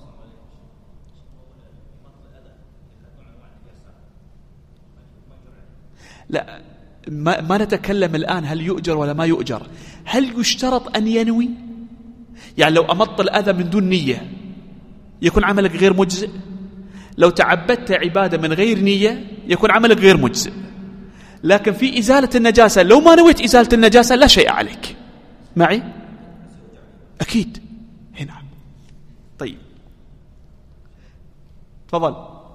لا ما, ما نتكلم الآن هل يؤجر ولا ما يؤجر. هل يشترط أن ينوي؟ يعني لو أمط الأذى من دون نية يكون عملك غير مجزئ. لو تعبدت عبادة من غير نية يكون عملك غير مجزئ. لكن في إزالة النجاسة لو ما نويت إزالة النجاسة لا شيء عليك. معي؟ أكيد. هنا طيب تفضل.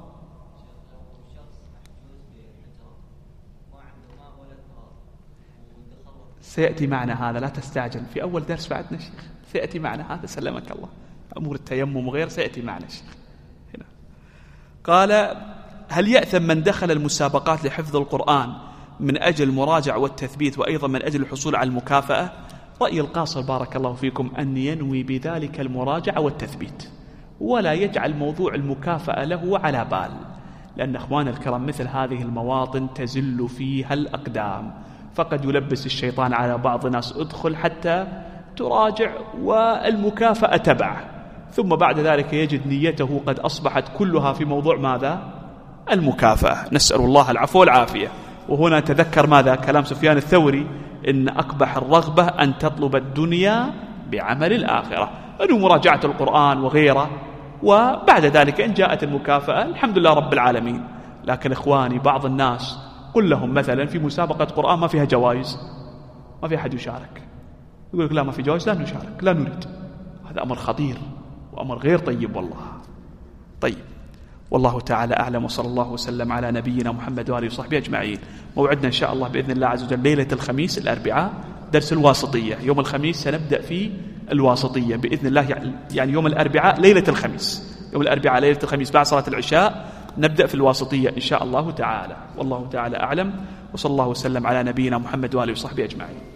سيأتي معنا هذا، لا تستعجل، في أول درس بعدنا شيخ، سيأتي معنا هذا سلمك الله، أمور التيمم وغير سيأتي معنا شيخ. هنا قال: هل يأثم من دخل المسابقات لحفظ القرآن من أجل المراجعة والتثبيت وأيضا من أجل الحصول على المكافأة؟ رأي القاصر بارك الله فيكم أن ينوي بذلك المراجعة والتثبيت ولا يجعل موضوع المكافأة له على بال، لأن أخوان الكرام مثل هذه المواطن تزل فيها الأقدام، فقد يلبس الشيطان على بعض الناس ادخل حتى تراجع والمكافأة تبعه، ثم بعد ذلك يجد نيته قد أصبحت كلها في موضوع ماذا؟ المكافأة. نسأل الله العفو والعافية. وهنا تذكر ماذا؟ كلام سفيان الثوري: إن أقبح الرغبة أن تطلب الدنيا بعمل الآخرة، أنه مراجعة القرآن وغيره، وبعد ذلك إن جاءت المكافأة الحمد لله رب العالمين. لكن إخواني بعض الناس قل لهم مثلا في مسابقة قرآن ما فيها جوائز، ما في أحد يشارك، يقول لك لا ما في جوائز لا نشارك لا نريد. هذا أمر خطير وأمر غير طيب والله. طيب والله تعالى أعلم، وصلى الله وسلم على نبينا محمد وآله وصحبه أجمعين. موعدنا إن شاء الله بإذن الله عز وجل ليلة الخميس الأربعاء درس الواسطية. يوم الخميس سنبدأ في الواسطية بإذن الله، يعني يوم الأربعاء ليلة الخميس، يوم الأربعاء ليلة الخميس بعد صلاة العشاء نبدأ في الواسطية إن شاء الله تعالى. والله تعالى أعلم، وصلى الله وسلم على نبينا محمد وآله وصحبه أجمعين.